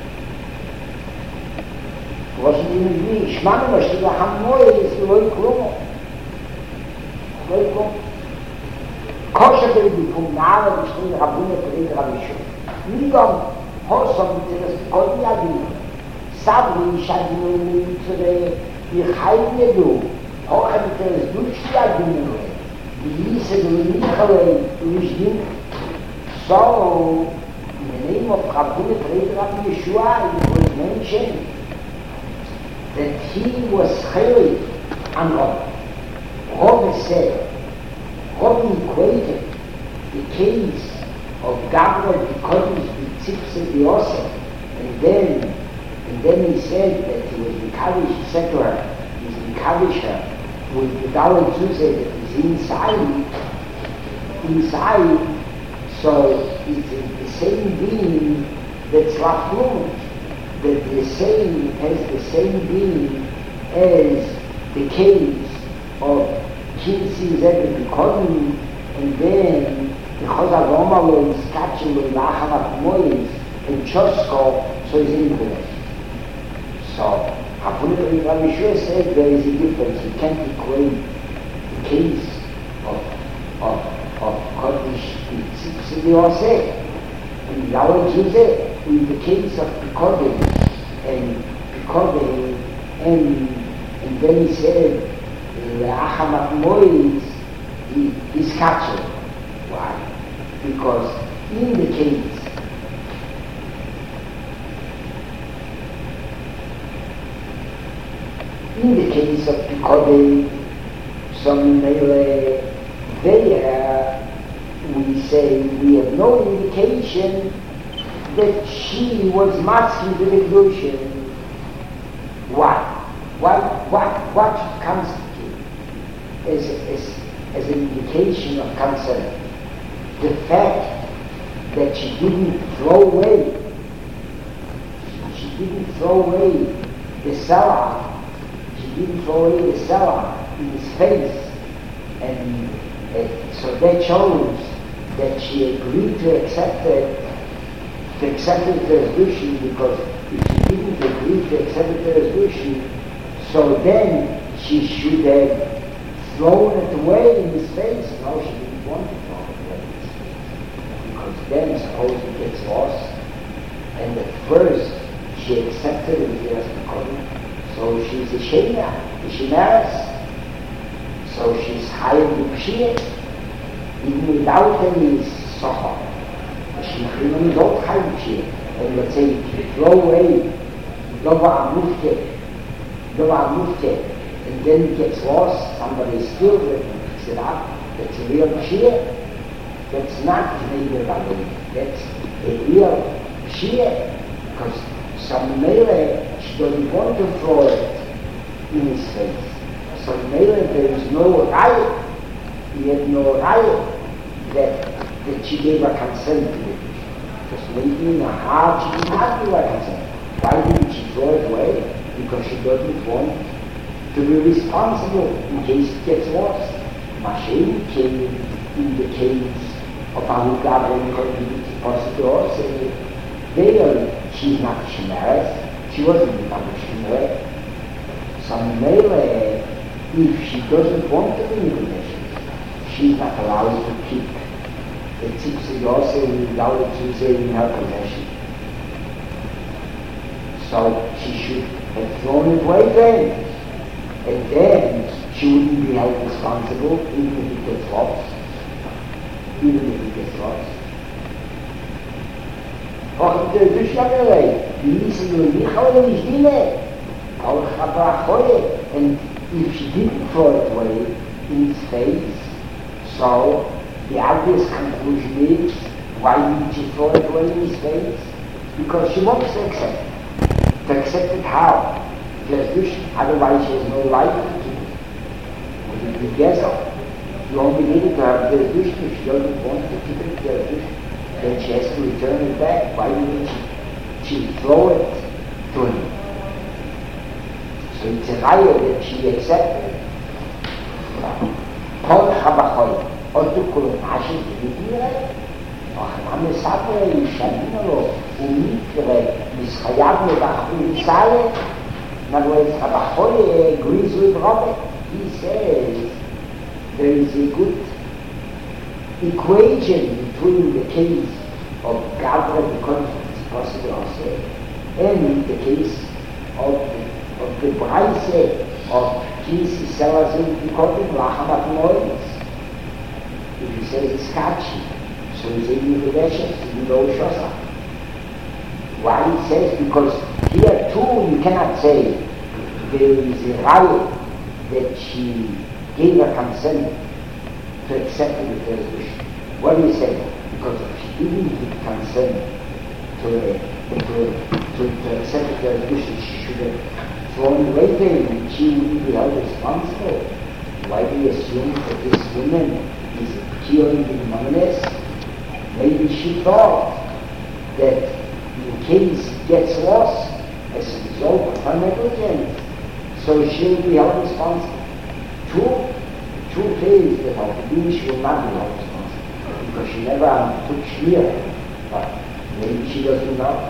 Wasn't even me. Shmanu Mashtiga Hamoy is Loi Klumo. Loi Klumo. Kosher will become Nala between Rabuna and Rabishu. Nigam Hossam to the Kodi Yadu. Sabri Shadu to the Yichayim Yadu. Hochem to the Dushi Yadu. Yisa to Nichale Rijdim. So, in the name of Rabuna and Rabbi Yeshua, it was mentioned that he was Chayli and Rob. Rob said, Rob equated the case of Gabriel because tzipse diose, and then, and then he said that he was Mikavish, et cetera. He's Mikavisher with the Dalet Zuzah that is inside, inside, so it's the same being that's Lachlut, that the same, has the same being as the case of Kinsi Zebed Bikodim, and then the Chazal Omalo is catching with Lachamat Mois and Chosko, so he's in the rest. So, Hapunah Rabbi Yeshua said there is a difference. You can't equate the case of of of Kodesh Tzipse and Dalet Zuzah with the case of Pekodem and Pekodem and and then he said Lachamat Mois is catching. Why? Because in the case in the case of Pekodem, some mele there we say we have no indication that she was masking the devotion. Why? What what what constitute as as as an indication of concern? The fact that she didn't throw away, she didn't throw away the cellar, she didn't throw away the cellar in his face, and uh, so that shows that she agreed to accept it, to accept the resolution, because if she didn't agree to accept the resolution, so then she should have thrown it away in his face. No, she didn't want to throw it away in his face, because then suppose it gets lost, and at first she accepted it as a so she's a Shema, a Shemeres, so she's higher than Pshiyah, even without any Socha. She really don't have Pshiyah. And let's say if you throw away Dova Amufke, Dova Amufke, and then it gets lost, somebody steals it and picks it up, that's a real Pshiyah. That's not Neighbor Rabbi, that's a real Pshiyah, because some Mele, she doesn't want to throw it in his face. So Mele, there is no riot, he had no riot that, that she gave her consent to it. Because maybe in her heart she did not give her consent. Why didn't she throw it away? Because she doesn't want to be responsible in case it gets lost. Mashiach came in the case of Ahu Gabra and Kodesh Possible say, there she's not Shemeres, she wasn't become a Shemeres. Some Mele, if she doesn't want to be in relations, she's not allowed to keep the Tzipse Yosef without to say in her possession. So she should have thrown it away then, and then she wouldn't be held responsible even if it gets lost. Even if it gets lost. Och der Duschlagerei, die ließen nur mich oder nicht inne. Auch Chabrachoye. And if she didn't throw it away in his face, so the obvious conclusion is, why didn't she throw it away in his face? Because she wants to accept it. To accept it how? Just otherwise she has no right to keep it. It would be Gezel. You only need it to have the Dushn if she doesn't want to keep it the Dushn. Then she has to return it back. Why didn't she, she throw it to him? So it's a raya that she accepted. Kol Chabachoy, Otu Kul Mashi Tibitire, Och Name Sabre, Yishanino, Umikre, Mischayab Nebach Ulisale. In other words, Chabachoy agrees with Robert. He says there is a good equation between the case of Gabra, the conflict, possible also, and the case of the, of the Braise of Kinsi Selazim, the Kodim, Lachamat Mois. If he says it's catchy, so he's in the Veshes, in the Oshosa. Why he says? Because here too you cannot say there is a riot that she gave her consent to accept the resolution. What do you say? Because if she didn't give consent to to the Secretary of Education, she should have thrown later and she wouldn't be held responsible. Why do you assume that this woman is curing the numbness? Maybe she thought that in case it gets lost as a result of her negligence, so she will be held responsible. True, truth is that her belief she will not be held responsible because she never undertook shmir, but maybe she doesn't know.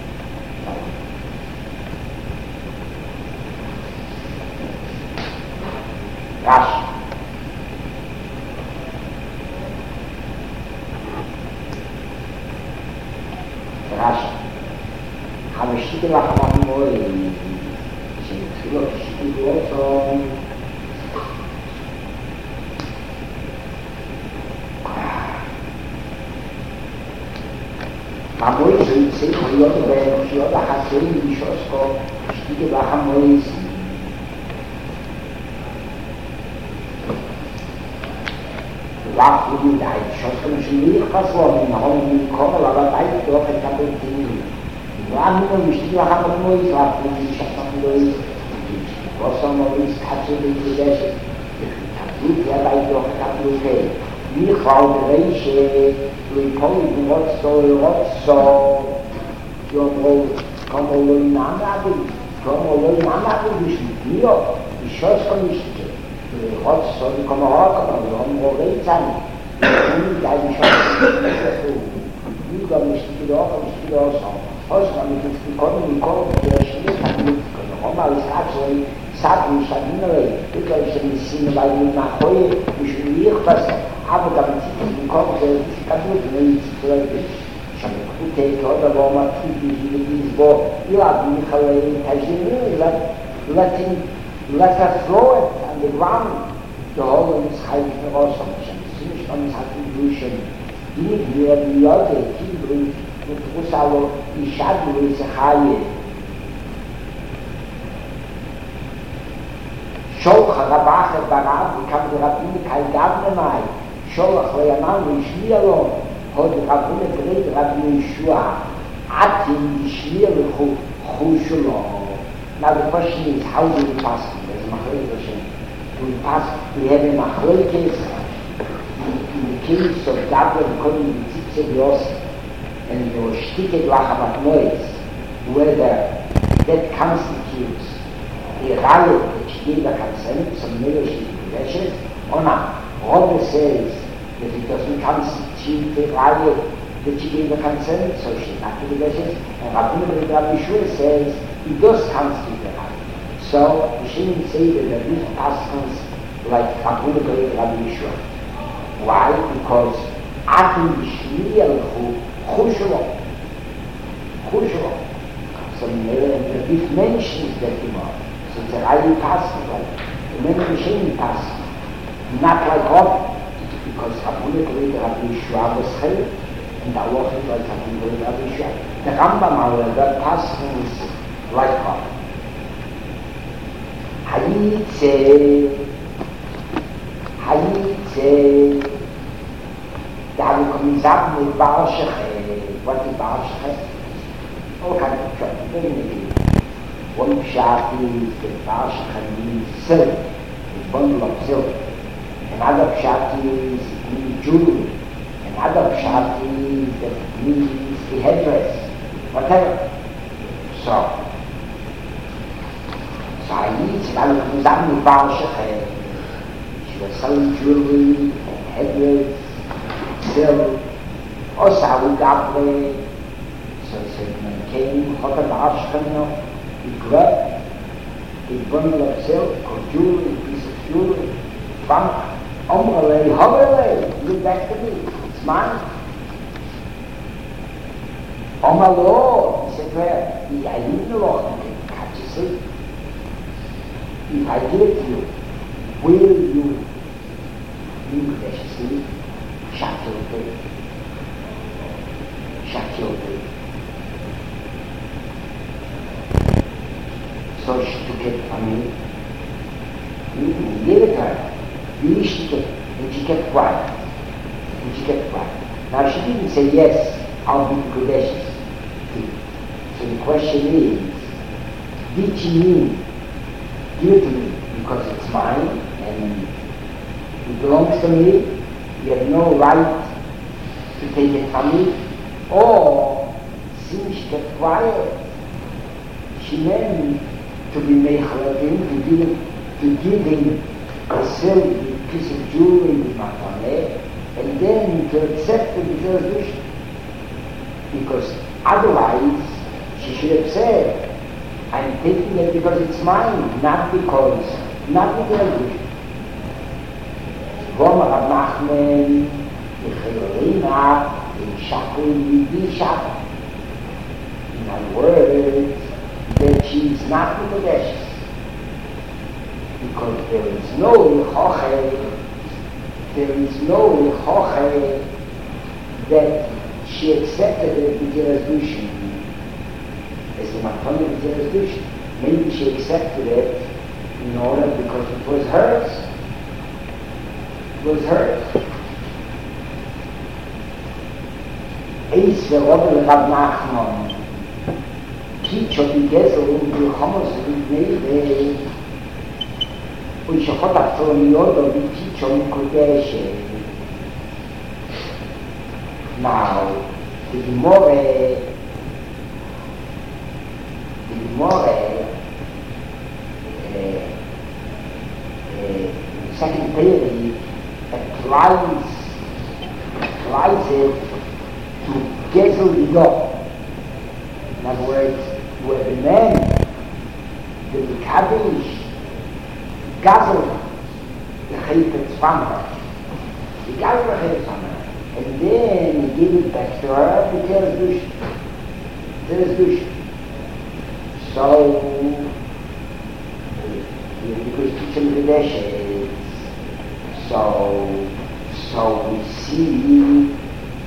Rashi. Rashi. Hamishike Lachamamoi. Shemutilo Kishike Loto. Mamoi Zitse, Yoto Ben, Yoto Hasei, Mishosko, Shike Lachamoi. Lach wie die Schossen schon nicht versorgen, haben die kommen, aber beide doch ein Kapitel. War nur nicht die haben nur ich habe die Schossen durch. Was haben wir ist hat so die Geschichte. Gut, ja bei doch Kapitel. Wie Frau Reiche, wie kommen die was so was so. Jo kommen wir in Angaben, kommen wir in Angaben nicht mir. Die Schossen nicht Gott soll die kommen raus, wir haben wohl recht sein. Und die Eigenschaften, die Lüger nicht die Dorf, nicht die Dorf sagen. Heute haben wir jetzt gekommen, die kommen, der Schmied hat nicht können. Roma ist gerade so ein Sachen, ich habe immer recht. Ich glaube, ich habe ein bisschen, weil wir nach heute, ich will nicht was, aber damit sie nicht gekommen, der ist kaputt, wenn ich zu leid bin. Ich habe eine gute Ecke, oder wo man tut, wie sie mit diesem Wort, ja, die Michael, die Tajin, let him, let her throw it on the ground. The whole is hiding the Rossum. Ziemlich man hat die Duschen. Die wir die Leute, die bringt, mit Russalo, die Schadu ist Haie. Scholch, Rabache, Barab, die kam die Rabbine, kein Gabne mai. Scholch, Leaman, die Schmierlo, hat die Rabbine gerät, Rabbine Shua. Atim, die Schmierlo, Chushulo. Now the question is, how do we pass it? There's Machlekes. We pass, we have a Machlekes in the case of Gabriel becoming the Tzitze Yos and the Shtike Lachamat Mois, whether that constitutes a rally that she gave a consent, some military possessions, or not. Robbe says that it doesn't constitute a rally that she gave a consent, so she's not to possessions, and Rabbi Rabbi Shua says it does constitute a rally. So, we shouldn't say that there is pastors like Rabbi Rabbi Yeshua. Why? Because Atim Shmiyal Chushulo. Chushulo. So, the Bif mentions that Gemara. So, it's a highly pastor, like the many shouldn't pastor. Not like God, because Rabbi Rabbi Yeshua was held, and Allah is like Rabbi Rabbi Yeshua. The Rambam, however, pastors like God. Hayitze, Hayitze, da wir kommen sagen mit Barsche, was die Barsche? Oh, kann ich schon, wenn ich one shot is the Barsche means silk, a bundle of silk. Another shot is means jewelry. Another shot is that means the headdress, whatever. So. So I need to know who's on the Barsha. She was selling jewelry and headdress, silk. Also, we got there. So he said, when he came, hot a Barsha, he grabbed a bundle of silk or jewelry, a piece of jewelry, from Omrele, Hoverele, look back to me, it's mine. Oh my Lord, he said, well, I leave the Lord, can't you see? If I give it to you, will you live graciously? Shut your face. Shut your face. So she took it from me. You gave it to her. You took it. And she kept quiet. And she kept quiet. Now she didn't say, yes, I'll be gracious. question is, did she mean, give it to me because it's mine and it belongs to me, you have no right to take it from me? Or, since she kept quiet, she meant to be meicheladim, to give, to give him a silver piece of jewelry with mataneh, and then to accept the resolution. Because otherwise, she should have said, I'm taking it because it's mine, not because, not with the resolution. V'omer Rav Nachman, Yechelina, in Shakul, Yidi Shakul. In other words, that she is not Mikudeshes. Because there is no Yechoche, there is no Yechoche that she accepted it with the resolution. As the Matana with the resolution. Maybe she accepted it in order because it was hers. It was hers. Eis ve'ober Rav Nachman, Kitcho b'gezel u'b'chamos u'b'nei ושחוט הפטרוניות בקיצ'ו מקודשת. Now, the Gemara, the Gemara, uh, uh, second theory, applies, applies it to Gezel Yidot. In other words, where the man, the Mekadosh, Gazel the Chayfetz from her. He gathered the Chayfetz from her. And then he gave it back to her with the resolution. The resolution. So, because Kitchen Kadeshes, so, so we see,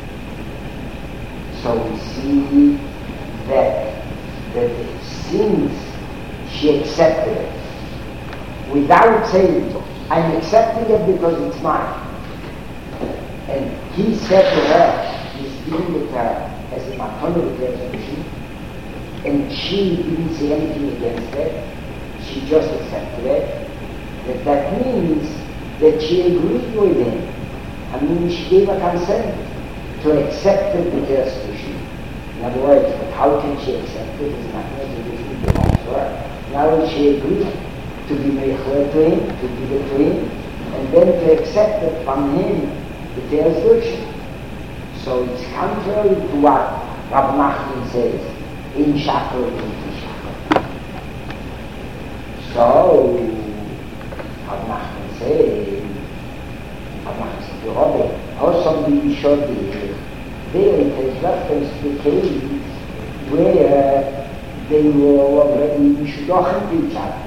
so we see that, that since she accepted it, without saying, I'm accepting it because it's mine. And he said to her, he's dealing with her as a matana with resolution, and she didn't say anything against it, she just accepted it, that that means that she agreed with him. I mean, she gave a consent to accept it with resolution. In other words, but how can she accept it? It's not resolution belongs to her. Now she agreed to be meichel to him, to give it to him, and then to accept it from him with the resolution. So it's contrary to what Rav Nachman says, in shakel, in shakel. So, Rav Nachman says, Rav Nachman says, the Rabbi, also be shodi, there it has reference to the case where they were already mishudochen to each other.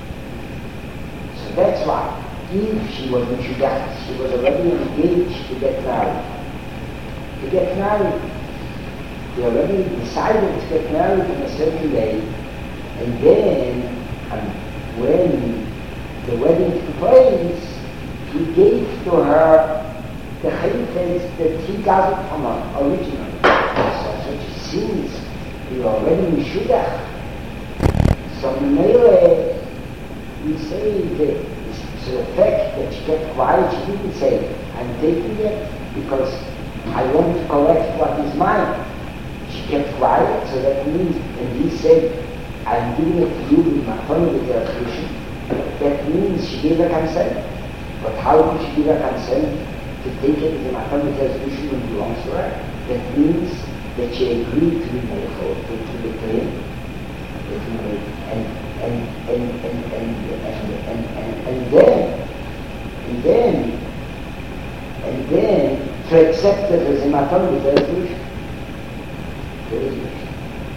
That's why, if she was Mishudach, she was already engaged to get married. To get married. They already decided to get married in a certain day, and then, and when the wedding took place, he gave to her the chayfetz that he got from her originally. So, such since they were already Mishudach, so Mele, we say that to the fact that she kept quiet, she didn't say, I'm taking it because I want to collect what is mine. She kept quiet, so that means, and he said, I'm giving it to you with my phone with the resolution. That means she gave a consent. But how could she give a consent to take it with my phone with the resolution when it belongs to her? That means that she agreed to be made whole, to give it to him. And And and and and and and and, and then and then and then to accept it as a matter with the resolution. The resolution.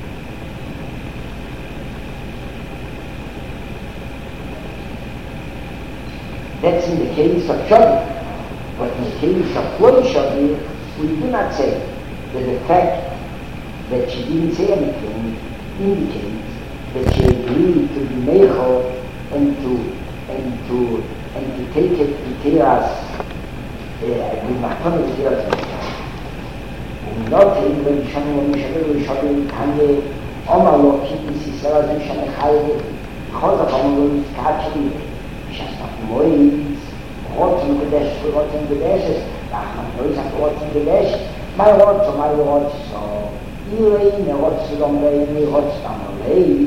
That's in the case of Shadi. But in the case of Ploi Shadi, we do not say that the fact that she didn't say anything indicates that she agreed to be meichel and to and to and to take it to Tiras with Matana to Tiras. And not even when Shani when Shani when Shani Tanya Oma lo kibis Yisrael azim shem echayve, chozach oma lo nitkachli, shasmat mois, rotzen gedesh, rotzen gedeshes, ach man mois hat rotzen gedesh, my rotzo, my rotzo, ilei ne rotzo dom lei, ne rotzo dom lei,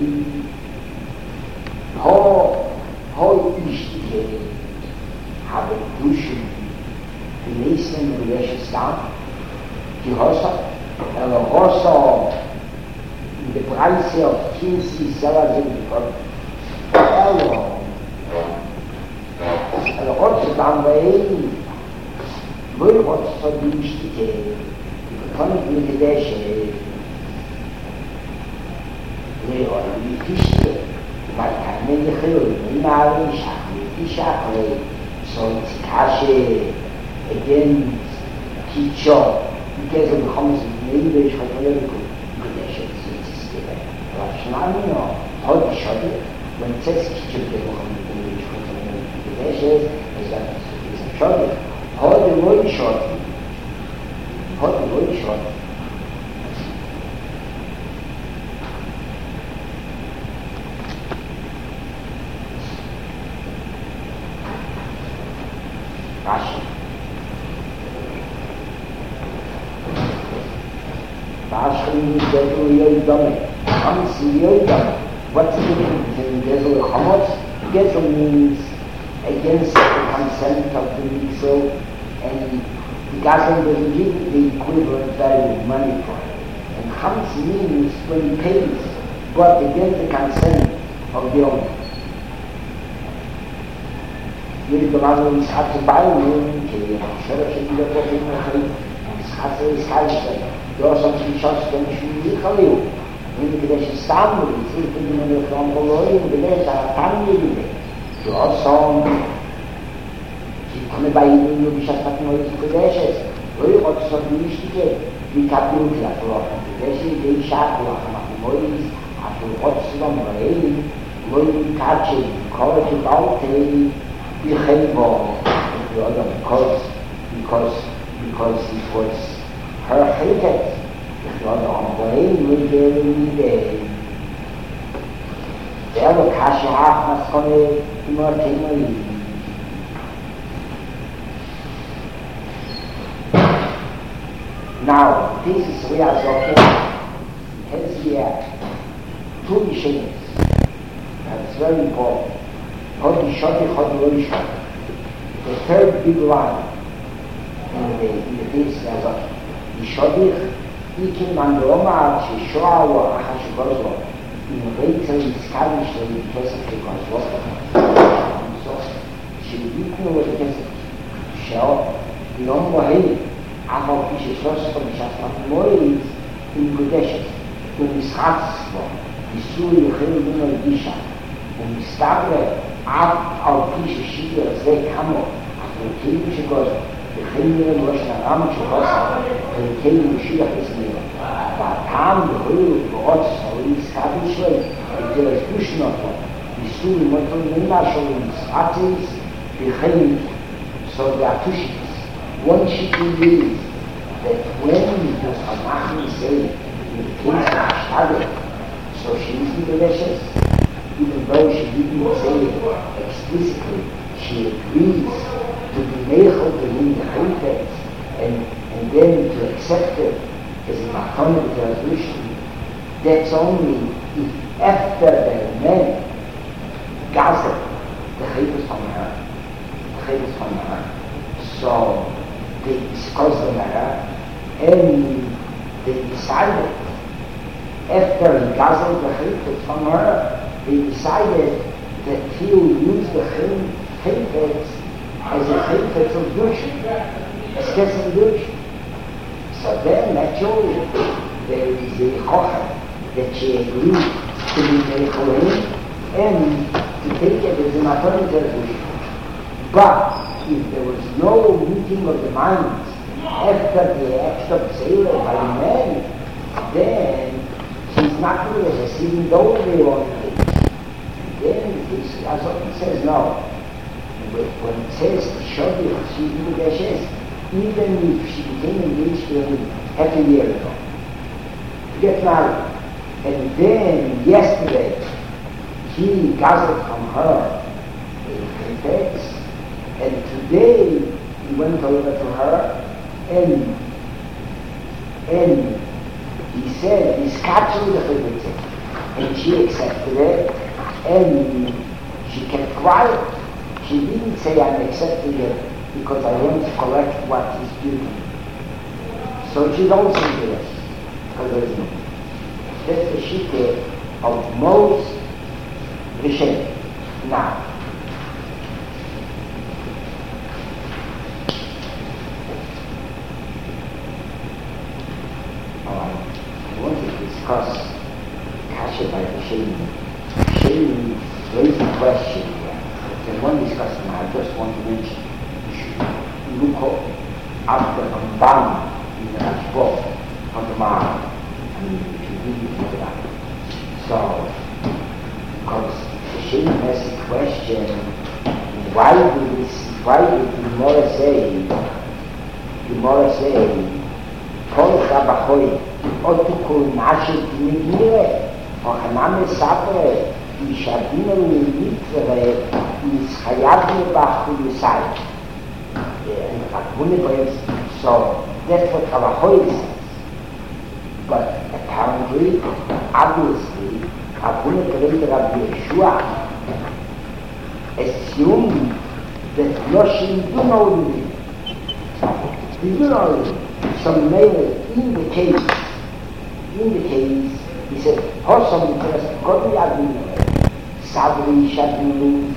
ho, ho ishtike, habe duschen, die nächsten gedeshes da, die Hossa, er Hossa, in der Preise auf Kinsi selber sind gekommen. Hallo. Er hat sich dann bei ihm, wo er hat sich so die Wichtige, die bekommen mit der Wäsche, die Wichtige, weil keine Gehirn, die Mare, die Schachel, die Schachel, so die Kasche, again, Kitscho, die Gäste bekommen sich in der Wäsche, Schnamino, heute schon, wenn es jetzt nicht mehr bekommen, wenn ich von der Wäsche ist, ist das schon. Heute wollte ich schon. Heute wollte ich schon. Rashi. Rashi ist der Uriel Domme. Comes Yoda. What's the difference between Gezel and Chomot? Gezel means against the consent of the Yisrael, and the Gazel doesn't give the equivalent value of money for it. And Chomot means when he pays, but against the consent of the owner. Yeri Domano is hard to buy one, Kiri, Shara Shekila Kofi Mechai, and it's hard to buy. There are some shots that you should Khalil. Wenn du das Istanbul, ich bin in der Frankologie und bin jetzt an der Familie. Du hast so, ich komme bei Ihnen, wie ich das mit Neues Gedächtnis. Du hast so die Wichtige, die Kapitel verloren. Das ist die Schachtel, aber Neues, aber du hast so ein Rein, wo die Katsche, die Kohle, die Baute, die Helbo, because, because, because it was her hated. Well, on the way, we did every day. There were cash half must come in more timely. Now, this is where I was okay. Here's the two machines. That's very important. Hodi Shoti, Hodi Hodi Shoti. The third big line in the, in the piece is the Shoti. Ikin Mandroma, Shishoa, or Ahashugozo, in Rachel is Scottish, and it was a Kosovo. So, she didn't know the case of Shell, the Ombohei, Amo Pishosos from Shasmat Moris, in Gudeshes, in Mishatsvo, the Suri, Hilduno Disha, and the Stabre, Ab, our Pishoshia, Zek Hamo, after the King Shigozo. الخير وشنا رامش وقصة الكل مشيح اسمه فعام بخير وقص سوي سكابي شوي الجلس مش نطلع يسوي مطلع منا شوي سعاتيس بخير so there are two sheets. One sheet is that when the Samachim say in the case of Ashtadet, so she is delicious, even though she didn't say it explicitly, she agrees to be meichel to him the chayfetz and, and then to accept it as a machonic resolution. That's only if after the man gazel the chayfetz from her, the chayfetz from her. So they discussed the matter and they decided after he gazeled the chayfetz from her, they decided that he will use the chayfetz as a chayfetz of Gershon, as Kesem Gershon. So then, naturally, there is a chocha that she agreed to be meicholim and to take it as a maternity resolution. But if there was no meeting of the minds after the act of sale by the man, then she's not really as a sin, though they want it. Then this, as it says now, when it says Shodi, she did the Ashes, even if she became engaged to him half a year ago, to get married, And then yesterday, he gathered from her a text, and today he went over to her and and he said, he's captured the Chibitzik. And she accepted it, and she kept quiet. She didn't say, I'm accepting it because I want to correct what he's doing. So she don't say this, because there's no. That's the shita of most Rishonim. Now, I want to discuss Kasha by Rishonim. Rishonim raised a question here. There's one discussion I just want to mention. You should look up after Rambam in the Rashbot on the Mara. I mean, you should really look it up. So, because Rishonim has a question, why did this, why did the Gemara say, the Gemara say, Kol Chabachoi, Otukul Nashit Nigire, Ochaname Sapre, Ishabina Mitre, Ischayabne Bachu Yusai. So that's what Chabachoi says. But apparently, obviously, Abuna Kerem Rabbi Yeshua assumed that Yoshim do know the thing. He do know the thing. So male in the case, in the case, he said, Hossam Interest, God Yadin, Sabri Shadinu,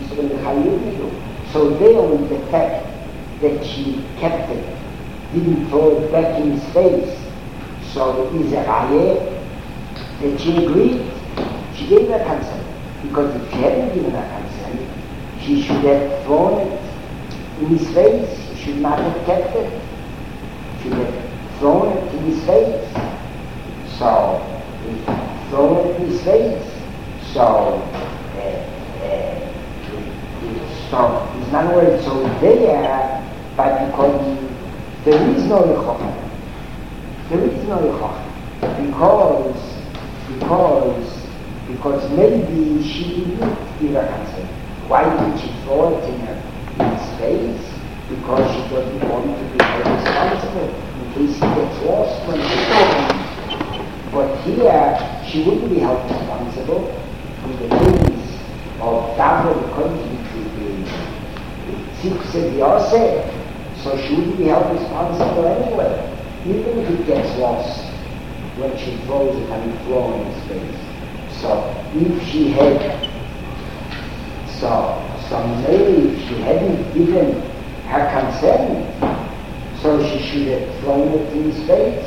so there was the fact that she kept it, didn't throw it back in his face. So is a raya that she agreed, she gave her consent. Because if she hadn't given her consent, she should have thrown it in his face, she should not have kept it. She should have thrown it in his face. So, thrown it in his face. So, uh, uh, so, it's not word so there, but because there is no Yechoch. There is no Yechoch. Because, because, because maybe she didn't give her consent. Why did she throw it in, her, in his face? Because she doesn't want to be held responsible in case he gets lost when she's talking. But here, she wouldn't be held responsible in the case of double country to the Tzipse Yosef. So she wouldn't be held responsible anyway, even if he gets lost when she throws it and he throws in his face. So if she had, so, so maybe if she hadn't given her consent, so she should have thrown it in his face.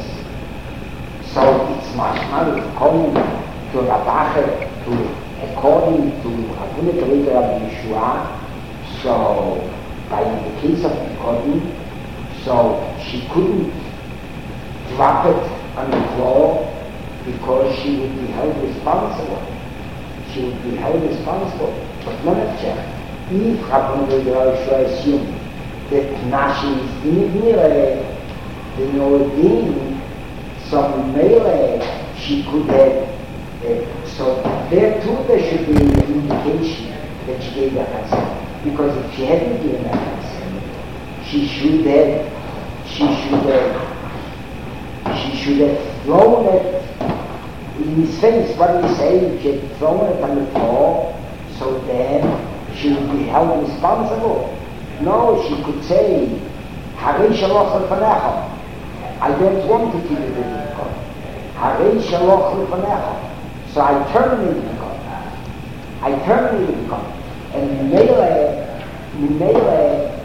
So it's much more coming to Rabache, to according to Abuna Kerem Rabbi Yeshua. So by the case of Nikodem, so she couldn't drop it on the floor because she would be held responsible. She would be held responsible. But not check. If Abuna Kerem Yeshua assumed that Nashi is Dinigire, the Noedin, some melee, she could have, uh, so there too there should be an indication that she gave her consent. Because if she hadn't given her consent, she should have, she should have, she should have thrown it in his face. What do you say? If she had thrown it on the floor, so then she would be held responsible. No, she could say, Harei Shaloch Lefanecha. I don't want to keep it in the God. Harei Shaloch Lefanecha. So I terminated the God. I terminated the God. And Mimele, Mimele,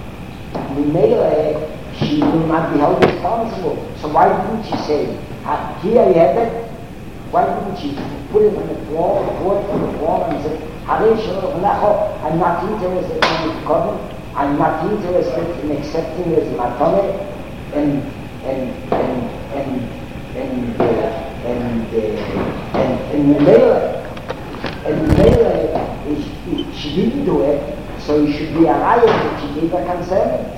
Mimele, she will not be held responsible. So why didn't she say, here you have it? Why didn't she put it on the floor, throw it on the floor and say, Harei Shaloch Lefanecha, I'm not interested in the God. I'm not interested in accepting as matane, and and and and and uh, and uh, and and Mele, and Mele is she didn't do it, so you should be a liar that she gave her consent.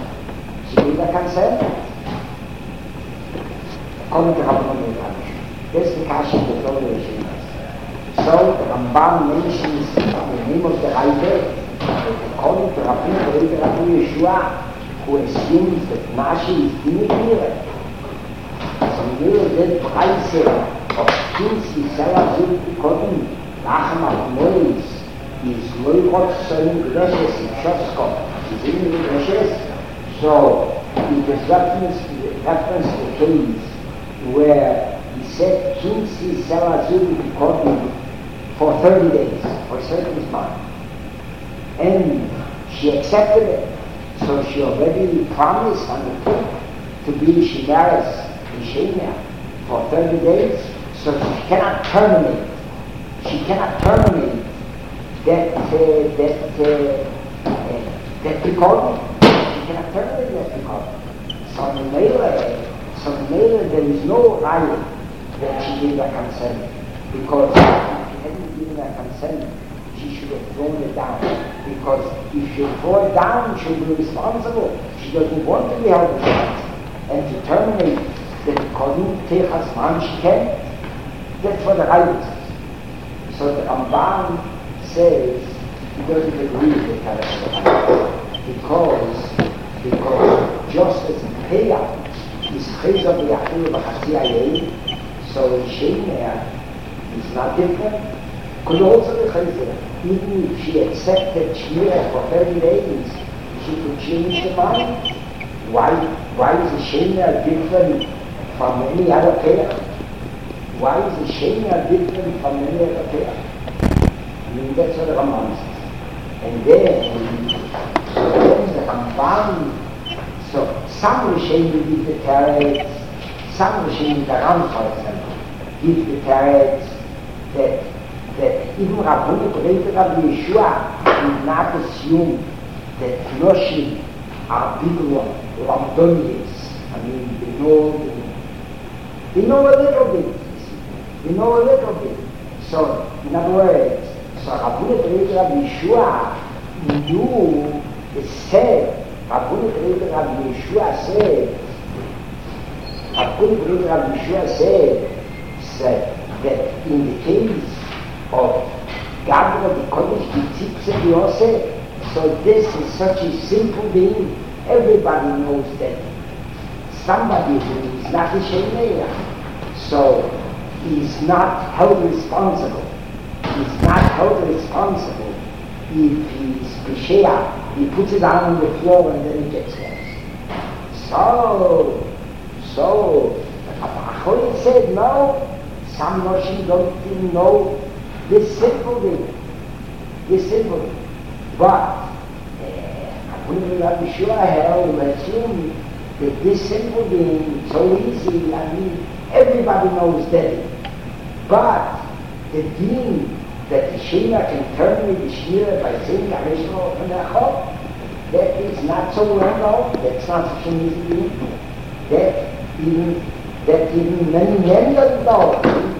She gave her consent. According to Rabbi Meir. This is the Kasha of the Torah Rishonos. So the Ramban mentions the name of the Raive, according to Rabbi Rabbi Rabbi Yeshua, who assumes that Nashi is Dimikire. So Miller did Preise of Kinsi Sela Zul Kodim, Lachem Al-Mois, is Loichot Solim Greshes in Shoskot, is in the Greshes. So it is reference reference to the case where he said Kinsi Sela Zul Kodim for thirty days, for a certain time. And she accepted it. So she already promised on the book to be Shimaris in Shemia for thirty days. So she cannot terminate. She cannot terminate that uh, that uh, uh, that recording. She cannot terminate that recording. So in Mele, so in Mele, there is no right that she gave a consent, because if she hadn't given a consent, she should have thrown it down. Because if she throw it down, she'll be responsible. She doesn't want to be held responsible. And to terminate the recording, Techas Man, she can. That's what the Raiva says. So the Ramban says he doesn't agree with the character, because because just as in payout is Chizah b'Yachil b'Chatzi Ayel, so in Shemia it's not different. Could also be Chizah. Even if she accepted Shmira for thirty days, she could change the mind. Why why is the Shemia different from any other pair? Why is the Shemia different from any other pair? I mean, that's what the Ramban says. And then, so then the Ramban, so some Rishonim give the teretz, some Rishonim, the Ram, for example, give the teretz that, that even Rabboni Brei Rabbi Yeshua did not assume that Knoshim are bigger Ramdonians. I mean, they know, they know a little bit, they know a little bit. So, in other words, so Rabboni Brei Rabbi Yeshua knew, it said, Rabboni Brei Rabbi Yeshua said, Rabboni Brei Rabbi Yeshua said, said that in the case of Gabriel the Kodesh B'Tzipse B'Yosef, so this is such a simple being, everybody knows that somebody who is not a Shemeya, so he's not held responsible. He's not held responsible if he's B'Shea, he puts it down on the floor and then he gets lost. So, so, Acholim said no, some Noshim don't even know this simple thing, this simple thing. But, Acholim Rabbi Yeshua held, assume that this simple thing, so easy, I mean, everybody knows that. But, the deen that the Shema can terminate the Shira by saying Arishma from the Chok, that is not so well known, that's not such an easy thing. That even, that even many men don't know,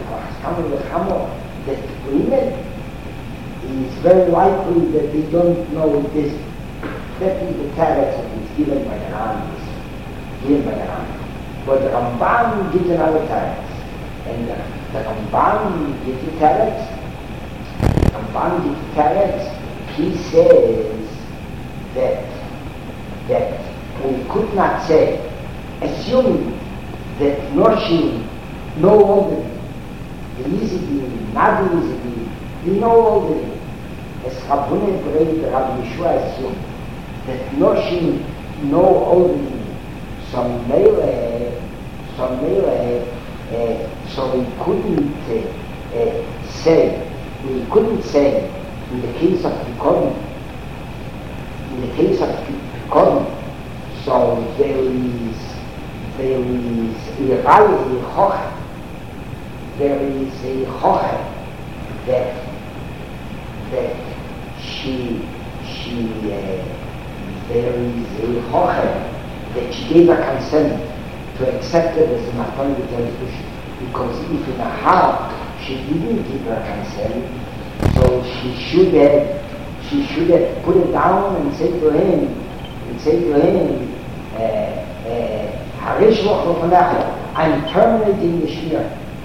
that women, it's very likely that they don't know this. That is the teretz that is given by the Ram, given by the Ram. But the Ramban gives another teretz. And the, the Ramban gives the teretz. The Ramban gives the teretz. He says that that we could not say, assuming that Noshim know all the things, the easy thing, not the easy thing, they know all the things. As Rabboni Brei Rabbi Yeshua assumed that Noshim know all the things. So Mele, so Mele, uh, so we couldn't uh, uh, say, we couldn't say in the case of Pikodim, in the case of Pikodim, so there is, there is a Raya, a Choche, there is a Choche that, that she, she, uh, there is a Choche that she gave a consent to accept it as a Matan B'Tezbush, because if in her heart she didn't give her consent, so she should have, she should have put it down and say to him, and say to him, uh, uh, I'm terminating the Shira.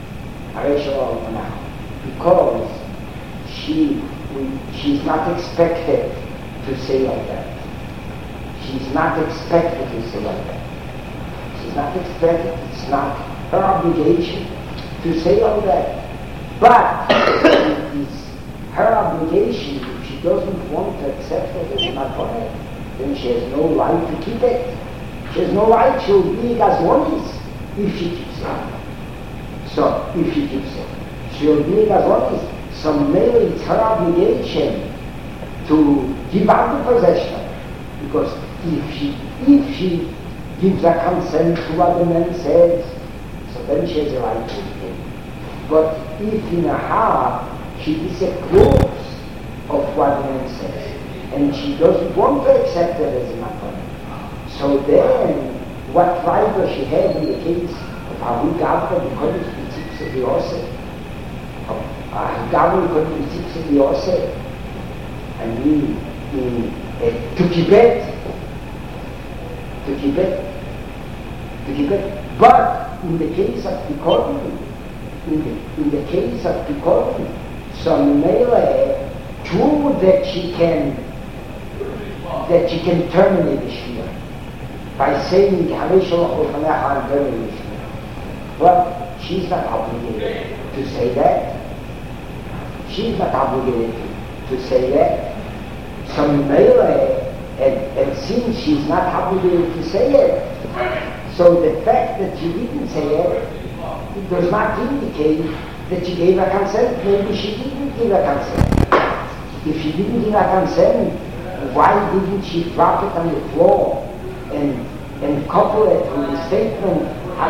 because she, she's not expected to say like that. She's not expected to say like that. She's not expected, it's not her obligation to say all that. But it is her obligation. If she doesn't want to accept it as a matana, then she has no right to keep it. She has no right, she'll be as one is if she keeps it. So, if she keeps it, she'll be as one is. So maybe it's her obligation to give up the possession. Because if she, if she gives a consent to what the man says, so then she has a right to it. But if in her heart she disapproves of what the man says, and she doesn't want to accept it as a matana, so then what right does she have in the case of Ahu Gavra because it's the tips of the Yosef? Ahu Gavra because it's the tips of the Yosef? I mean, in, uh, to keep it, to keep it, to keep it. But in the case of Pikorni, in the, in the case of Pikorni, so Mele, true that she can, that she can terminate the Shia by saying, I'm terminating the Shia. But she's not obligated to say that. She's not obligated to, to say that. So Mele, and, and since she's not obligated to say it, so the fact that she didn't say it, it does not indicate that she gave a consent. Maybe she didn't give a consent. If she didn't give a consent, why didn't she drop it on the floor and, and couple it with the statement,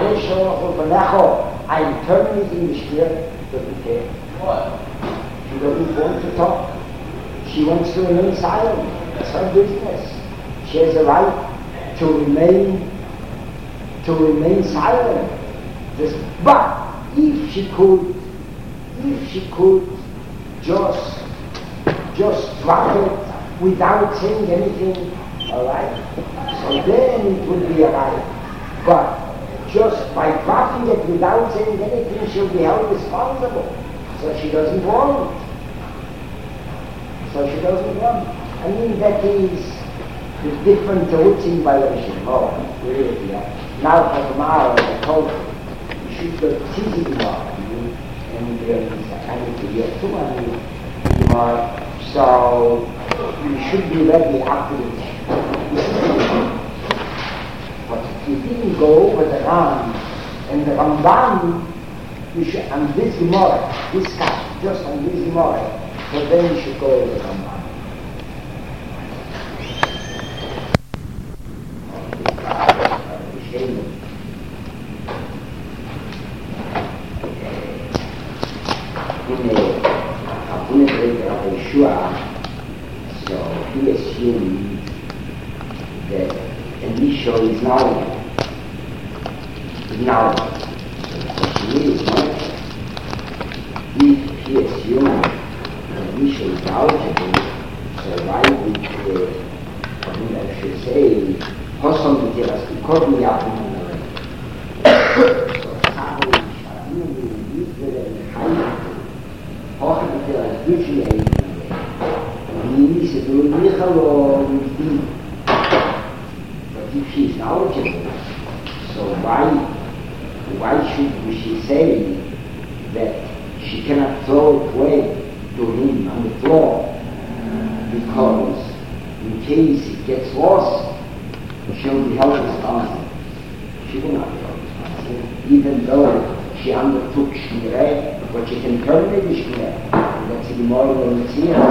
I am terminating the shir? Doesn't care. She doesn't want to talk. She wants to remain silent. That's her business. She has a right to remain to remain silent. This, but if she could, if she could just just drop it without saying anything, all right, so then it would be all right. But just by dropping it without saying anything, she'll be held responsible. So she doesn't want. So she doesn't want. I mean, that is the different terutzim violation. Oh, really, yeah. Now for tomorrow, I told you, you should go to tomorrow, and there is a kind of year too many tomorrow. So you should be ready after the day. But if you didn't go over the Ram and the Ramban, you should, on this Gemara, this guy, just on this Gemara, so then you should go over the Ramban. So he assumed that Elisha is knowledgeable. Is knowledgeable. So he is knowledgeable. If he assumed that Elisha is knowledgeable, so why would uh, I should say, Hossam the Tiras Kikor me up in the way. So Sabo Shadim the Yisrael and Chayim, Hossam the Tiras Kikor he said, but if she is knowledgeable, so why why should she say that she cannot throw it away to him on the floor? Because in case it gets lost, she'll be held responsible. She will not be held responsible, even though she undertook shmireh, but she can terminate the shmireh. That's the Gemara when it's here.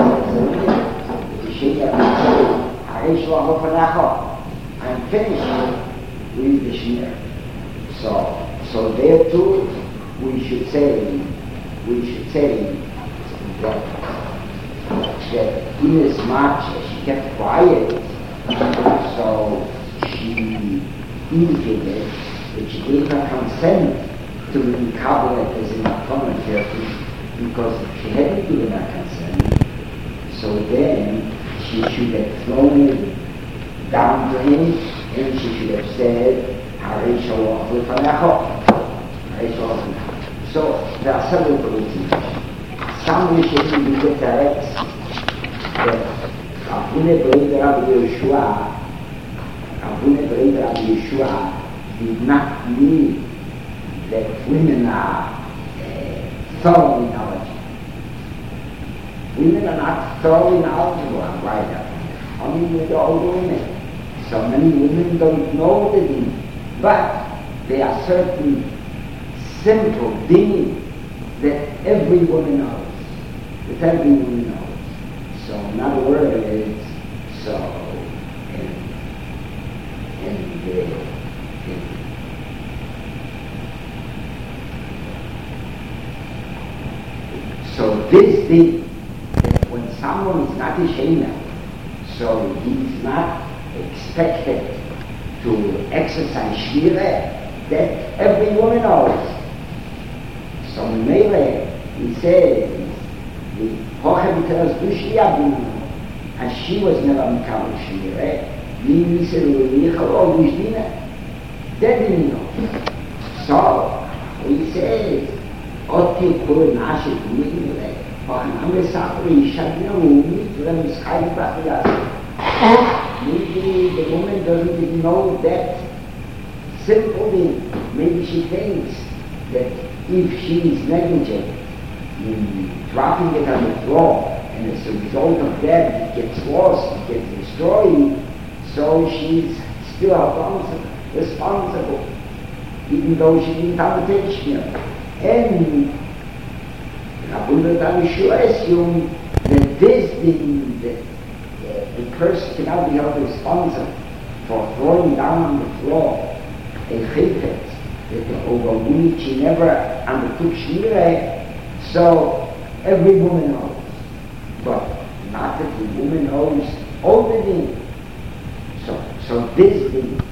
I'm finished with the shmir. So, so there too, we should say, we should say that, that in as much as she kept quiet, so she indicated that she gave her consent to be covered as an opponent, because if she hadn't given her consent, so then she should have thrown it down to him, and she should have said, So there are several politics. Some Rishonim will get direct that Rabune Breder Rabbi Yeshua, Rabune Breder Rabbi Yeshua did not believe that women are uh, thoroughly knowledgeable. Women are not thoroughly knowledgeable on Vaida, only with the older women. So many women don't know the din, but there are certain simple din that every woman knows, that every woman knows. So in other words, so and, and, uh, and so this thing, that when someone is not a shena, so he's not expected to exercise shvira, that every woman knows. So in Mele, he says, the Hocham tells Dushiyabinu, and she was never Mikal shvira, Yimi Seru Yichal or Yishdina, that didn't know. So he says, Oti Kuru Nashik Mile, Hocham Amre Sapri Yishadina Umi, to them is Chayim Bachiyas. Maybe the woman doesn't even know that simple thing. Maybe she thinks that if she is negligent in dropping it on the floor, and as a result of that it gets lost, it gets destroyed, so she's still responsible, responsible even though she didn't have the tension. And Rabbi Yeshua assumed that this thing, that a person cannot be held responsible for throwing down on the floor a chifet that over which he never undertook shmirah, so every woman knows. But not that the woman knows all the things. So, so this thing